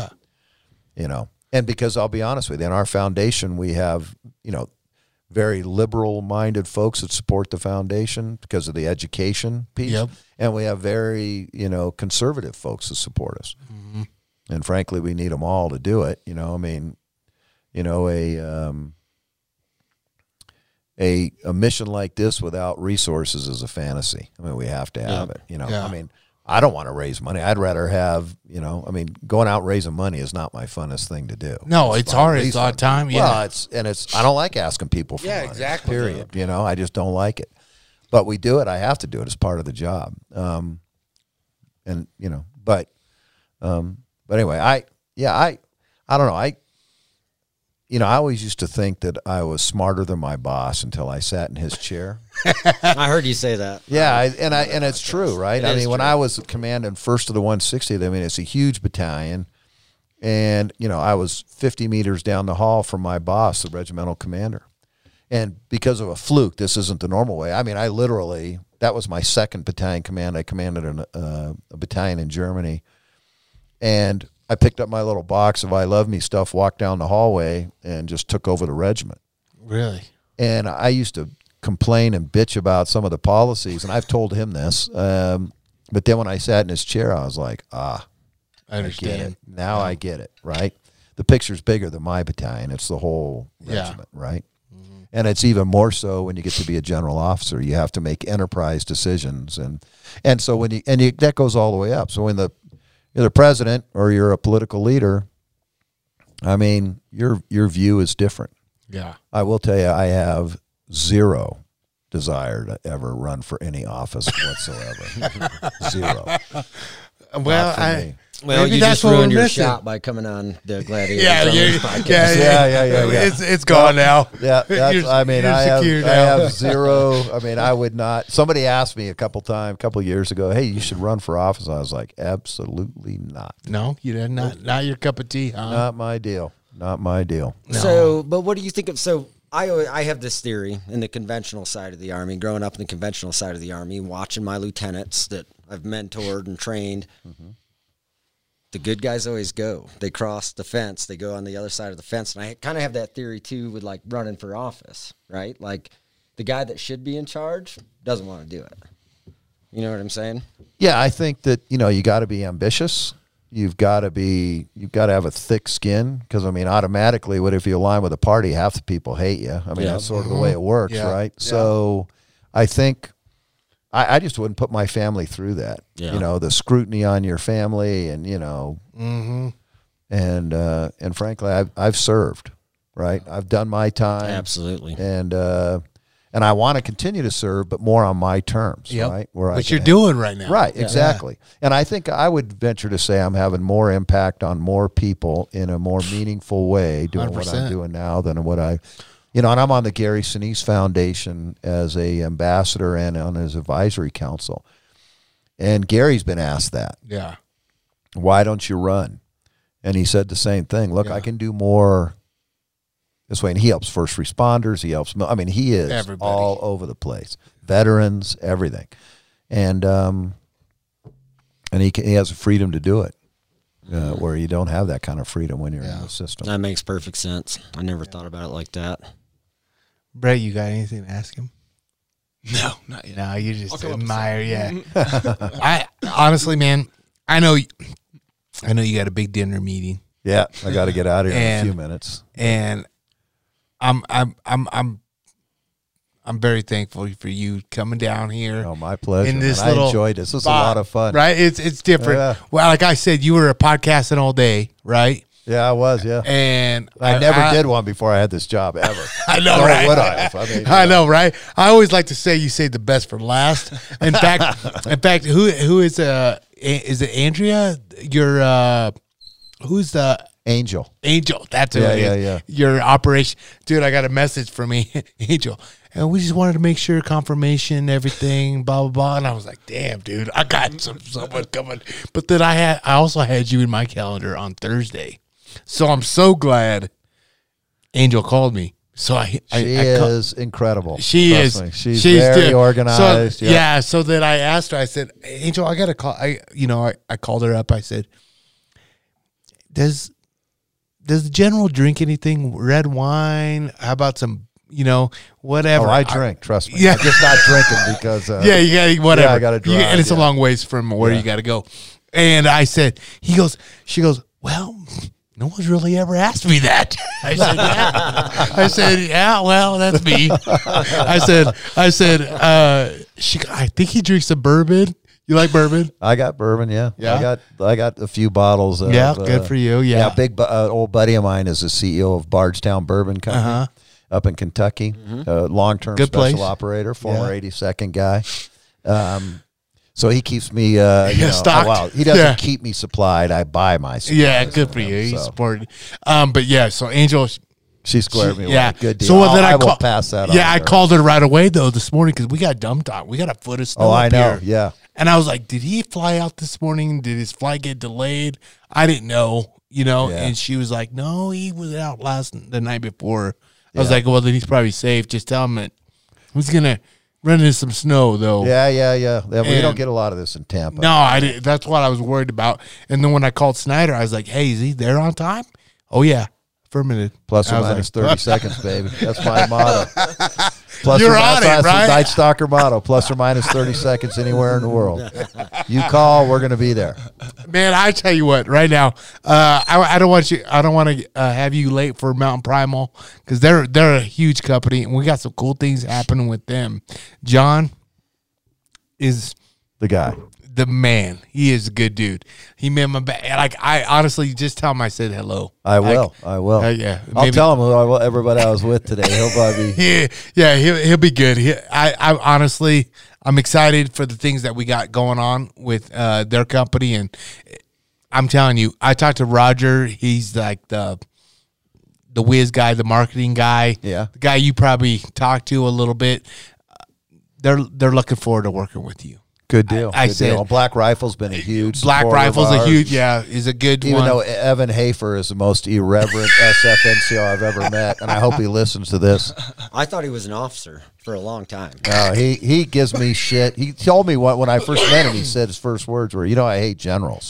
You know, and because I'll be honest with you, in our foundation, we have, you know, very liberal-minded folks that support the foundation because of the education piece. Yep. And we have very, you know, conservative folks that support us. And frankly, we need them all to do it. You know, I mean, you know, a mission like this without resources is a fantasy. I mean, we have to have it, you know. I mean, I don't want to raise money. I'd rather have, you know, I mean, going out raising money is not my funnest thing to do. No, it's hard. It's a lot of time. Yeah. Well, I don't like asking people for money. Exactly. Period. You know, I just don't like it. But we do it. I have to do it as part of the job. And, you know, but anyway, I don't know. You know, I always used to think that I was smarter than my boss until I sat in his chair. I heard you say that. Yeah, and it's true, right? I mean, when I was commanding 1st of the 160th, I mean, it's a huge battalion. And, you know, I was 50 meters down the hall from my boss, the regimental commander. And because of a fluke, this isn't the normal way. I mean, that was my 2nd battalion command. I commanded a battalion in Germany. And I picked up my little box of I Love Me stuff, walked down the hallway, and just took over the regiment. Really? And I used to complain and bitch about some of the policies, and I've told him this. But then when I sat in his chair, I was like, I understand. get it. Now I get it, right? The picture's bigger than my battalion. It's the whole regiment, right? And it's even more so when you get to be a general officer. You have to make enterprise decisions, and so when that goes all the way up. So when you're the president or you're a political leader, I mean, your view is different. Yeah. I will tell you, I have zero desire to ever run for any office whatsoever. Zero. Well, Well, maybe you that's just what ruined we're your missing. shot by coming on the Gladiator. Yeah. Yeah. It's gone now. Yeah, I mean, you're I secure now. have zero. I mean, I would not. Somebody asked me a couple years ago, hey, you should run for office. I was like, absolutely not. No, you did not your cup of tea, huh? Not my deal. Not my deal. No. So, but what do you think of? So, I have this theory in the conventional side of the Army, growing up in the conventional side of the Army, watching my lieutenants that I've mentored and trained. the good guys always go. They cross the fence. They go on the other side of the fence. And I kind of have that theory, too, with, like, running for office, right? Like, the guy that should be in charge doesn't want to do it. You know what I'm saying? Yeah, I think that, you got to be ambitious. You've got to have a thick skin because, I mean, automatically, what if you align with a party, half the people hate you. I mean, that's sort of the way it works, right? Yeah. So I think I just wouldn't put my family through that. Yeah. The scrutiny on your family and, and frankly, I've served, right? I've done my time. Absolutely. And I want to continue to serve, but more on my terms, right? Which you're doing right now. Right, exactly. Yeah. And I think I would venture to say I'm having more impact on more people in a more meaningful way doing 100%. What I'm doing now than what and I'm on the Gary Sinise Foundation as a ambassador and on his advisory council. And Gary's been asked that. Yeah. Why don't you run? And he said the same thing. Look, I can do more this way. And he helps first responders. He helps, he is everybody. All over the place. Veterans, everything. And he has a freedom to do it where you don't have that kind of freedom when you're in the system. That makes perfect sense. I never thought about it like that. Brett, you got anything to ask him? No, not yet. No, you just admire, I honestly, man, I know you got a big dinner meeting. Yeah, I got to get out of here in a few minutes. And I'm very thankful for you coming down here. Oh, my pleasure. In this I enjoyed this. This was a lot of fun. Right? It's different. Yeah. Well, like I said, you were podcasting all day, right? Yeah, I was, yeah. And I never did one before I had this job ever. I know, right? Would I have? I know, right? I always like to say you saved the best for last. In fact, who is it Andrea? Who's the Angel? That's who it is. Yeah. Your operation. Dude, I got a message from Angel. And we just wanted to make sure confirmation, everything, blah, blah, blah. And I was like, damn, dude, I got someone coming. But then I also had you in my calendar on Thursday. So I'm so glad Angel called me. So she is incredible. She is. She's very organized. So, so then I asked her, I said, Angel, I got to call. I called her up. I said, does the general drink anything? Red wine? How about some, whatever? Oh, I drink. Trust me. Yeah. I'm just not drinking because. You got to, whatever. Yeah, I got to drive. And it's a long ways from where you got to go. And I said, she goes, well, no one's really ever asked me that. I said, yeah. I said, yeah, well, that's me. I said, I think he drinks some bourbon. You like bourbon? I got bourbon, yeah. I got a few bottles. Good for you. Yeah, big old buddy of mine is the CEO of Bardstown Bourbon Company up in Kentucky. Long-term good special place. Operator, former 82nd guy. So he keeps me, stocked. He doesn't keep me supplied. I buy my supplies. Yeah, good for you. He's supported. So Angel. She squared me away. Good deal. So then I will pass that on. Yeah, I called her right away, though, this morning because we got dumped on. We got a foot of snow up know. Here. Yeah. And I was like, did he fly out this morning? Did his flight get delayed? I didn't know, And she was like, no, he was out the night before. I was like, well, then he's probably safe. Just tell him that he's going to run into some snow, though. Yeah. We don't get a lot of this in Tampa. No, I didn't. That's what I was worried about. And then when I called Snyder, I was like, hey, is he there on time? Oh, yeah. Affirmative. Plus or minus 30 seconds, baby. That's my motto. You're on it, right? Night Stalker motto. Plus or minus 30 seconds anywhere in the world. You call, we're going to be there. Man, I tell you what, right now, I don't want to have you late for Mountain Primal because they're a huge company and we got some cool things happening with them. John is the guy. The man. He is a good dude. He made my back. Like, I honestly just tell him I said hello. I will. Yeah. I'll tell him everybody I was with today. He'll probably be. He'll be good. I honestly, I'm excited for the things that we got going on with their company. And I'm telling you, I talked to Roger. He's like the whiz guy, the marketing guy. Yeah. The guy you probably talked to a little bit. They're looking forward to working with you. Good deal. I said deal. Black Rifle's been a huge Black Rifle's a huge, is a good Even one. though Evan Hafer is the most irreverent SFNCO I've ever met, and I hope he listens to this. I thought he was an officer for a long time. No, he gives me shit. He told me when I first met him, he said his first words were, I hate generals.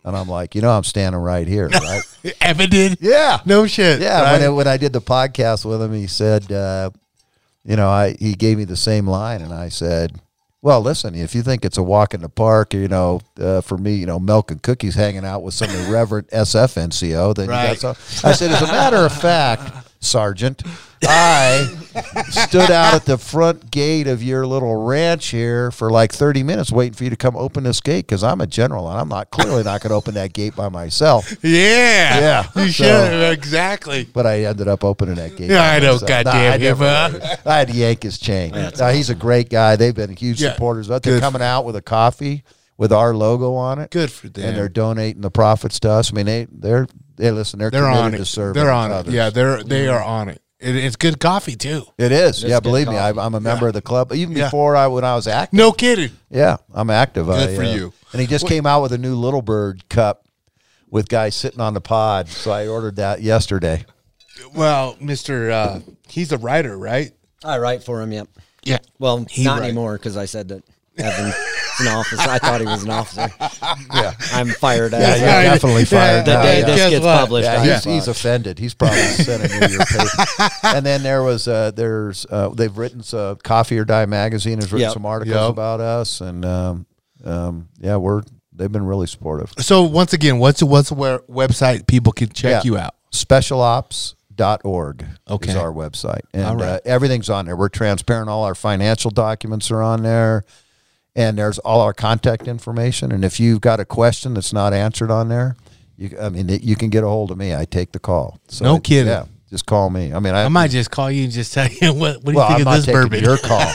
And I'm like, I'm standing right here, right? Evan did? Yeah. No shit. Yeah, right? when I did the podcast with him, he said, he gave me the same line, and I said, well, listen, if you think it's a walk in the park, for me, milk and cookies hanging out with some irreverent SF NCO, then Right. you guys I said, as a matter of fact, Sergeant, I stood out at the front gate of your little ranch here for like 30 minutes waiting for you to come open this gate because I'm a general and I'm clearly not going to open that gate by myself. Yeah. Yeah. You So- should. Exactly. But I ended up opening that gate. Yeah, by I know. myself. Goddamn I him, never huh? would. I had to yank his chain. No, he's a great guy. They've been huge Yeah. supporters. But they're Good. coming out with a coffee with our logo on it. Good for them. And they're donating the profits to us. I mean, they're listen. They're They're committed on to it. serving They're on others. it. Yeah, they are on it. It's good coffee too. It is. Yeah, good believe me, coffee. I'm a member of the club. Even Yeah. before when I was active. No kidding. Yeah, I'm active. Good for you. And he just came out with a new Little Bird cup with guys sitting on the pod. So I ordered that yesterday. Well, Mr. He's a writer, right? I write for him. Yep. Yeah. Well, He not write. anymore because I said that Evan's an officer. I thought he was an officer. Yeah. I'm fired Yeah, as you're Yeah, definitely fired. the now, day yeah. this Guess gets what? published. Yeah, I'm he's fired. offended. He's probably sending you your paper. And then there was they've written some Coffee or Die magazine has written Yep. some articles Yep. about us, and they've been really supportive. So once again, what's the website people can check Yeah. you out? Specialops.org Okay. is our website, and All right. everything's on there. We're transparent. All our financial documents are on there. And there's all our contact information. And if you've got a question that's not answered on there, you can get a hold of me. I take the call. So No kidding. Yeah, just call me. I mean, I might just call you and just tell you what do you well, think I'm of not this taking bourbon? your call.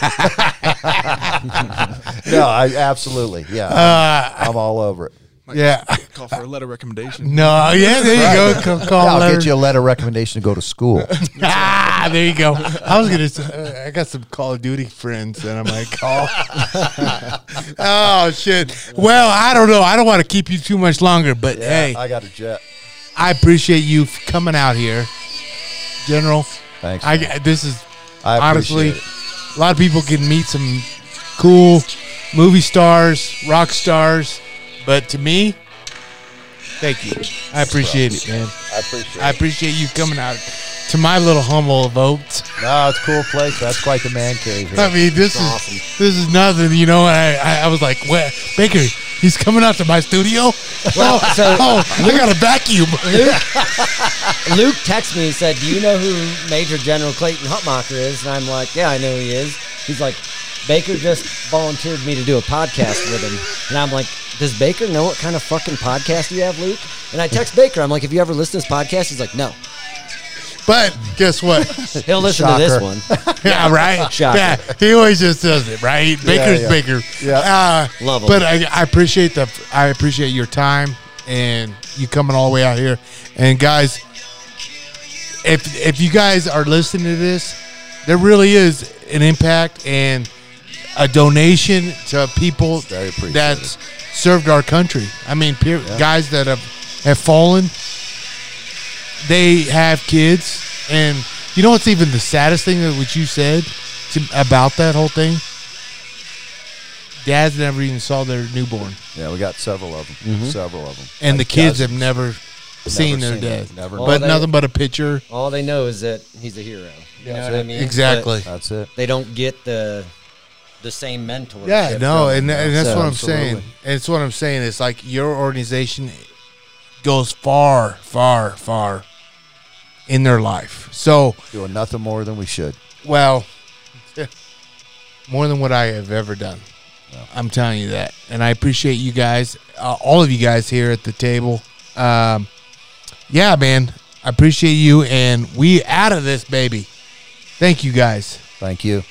No, I absolutely. Yeah, I'm all over it. Yeah. Call for a letter recommendation. No. Yeah. There you go. Call Yeah, I'll letter. get you a letter recommendation to go to school. There you go. I was gonna say, I got some Call of Duty friends, and I'm like, oh shit. Well, I don't know. I don't want to keep you too much longer, but hey, I got a jet. I appreciate you coming out here, General. Thanks. man. This is I honestly, appreciate it. a lot of people can meet some cool movie stars, rock stars, but to me, thank you. I appreciate it, man. I appreciate you coming out to my little humble abode. No, it's a cool place. That's quite the man cave here. I mean, this is nothing, you know. I was like, "What, Baker? He's coming out to my studio? Well, so- I got a vacuum." Luke texted me and said, "Do you know who Major General Clayton Hutmacher is?" And I'm like, "Yeah, I know who he is." He's like, "Baker just volunteered me to do a podcast with him." And I'm like, "Does Baker know what kind of fucking podcast you have, Luke?" And I text Baker. I'm like, "Have you ever listened to this podcast?" He's like, "No." But guess what? He'll listen to this Shocker. one. Yeah, right. Shocker. Yeah, he always just does it, right? Baker's yeah. Baker. Yeah. Love him. But I appreciate your time and you coming all the way out here. And guys, if you guys are listening to this, there really is an impact and a donation to people Very appreciated. that's served our country. I mean, guys that have fallen. They have kids, and you know what's even the saddest thing that what you said about that whole thing? Dads never even saw their newborn, Yeah, we got several of them. Mm-hmm. Several of them. and Like the kids dozens. have never seen their seen dad. it. Never. Well, But they- nothing but a picture. All they know is that he's a hero. You know what I mean? Exactly. That's it. But they don't get the same mentor. Yeah, no, and that's So- what I'm saying. And it's what I'm saying. It's like your organization goes far, far, far in their life. So, Doing nothing more than we should. well, more than what I have ever done. I'm telling you that. And I appreciate you guys, all of you guys here at the table. Yeah, man, I appreciate you. And we out of this, baby. Thank you, guys. Thank you.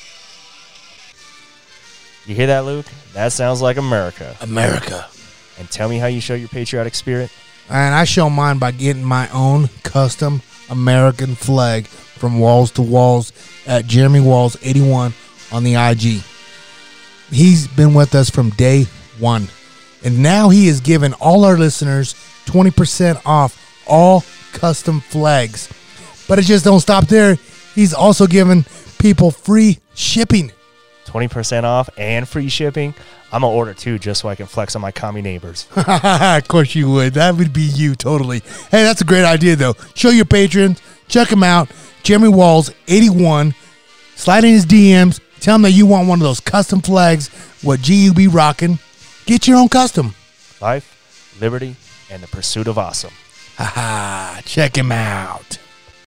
You hear that, Luke? That sounds like America. America. And tell me how you show your patriotic spirit. And I show mine by getting my own custom American flag from Walls to Walls at Jeremy Walls 81 on the IG. He's been with us from day one. And now he has given all our listeners 20% off all custom flags. But it just don't stop there. He's also given people free shipping. 20% off and free shipping. I'm going to order 2 just so I can flex on my commie neighbors. Of course you would. That would be you, totally. Hey, that's a great idea, though. Show your patrons. Check him out. Jeremy Walls, 81. Slide in his DMs. Tell him that you want one of those custom flags, what GUB rocking. Get your own custom. Life, liberty, and the pursuit of awesome. Check him out.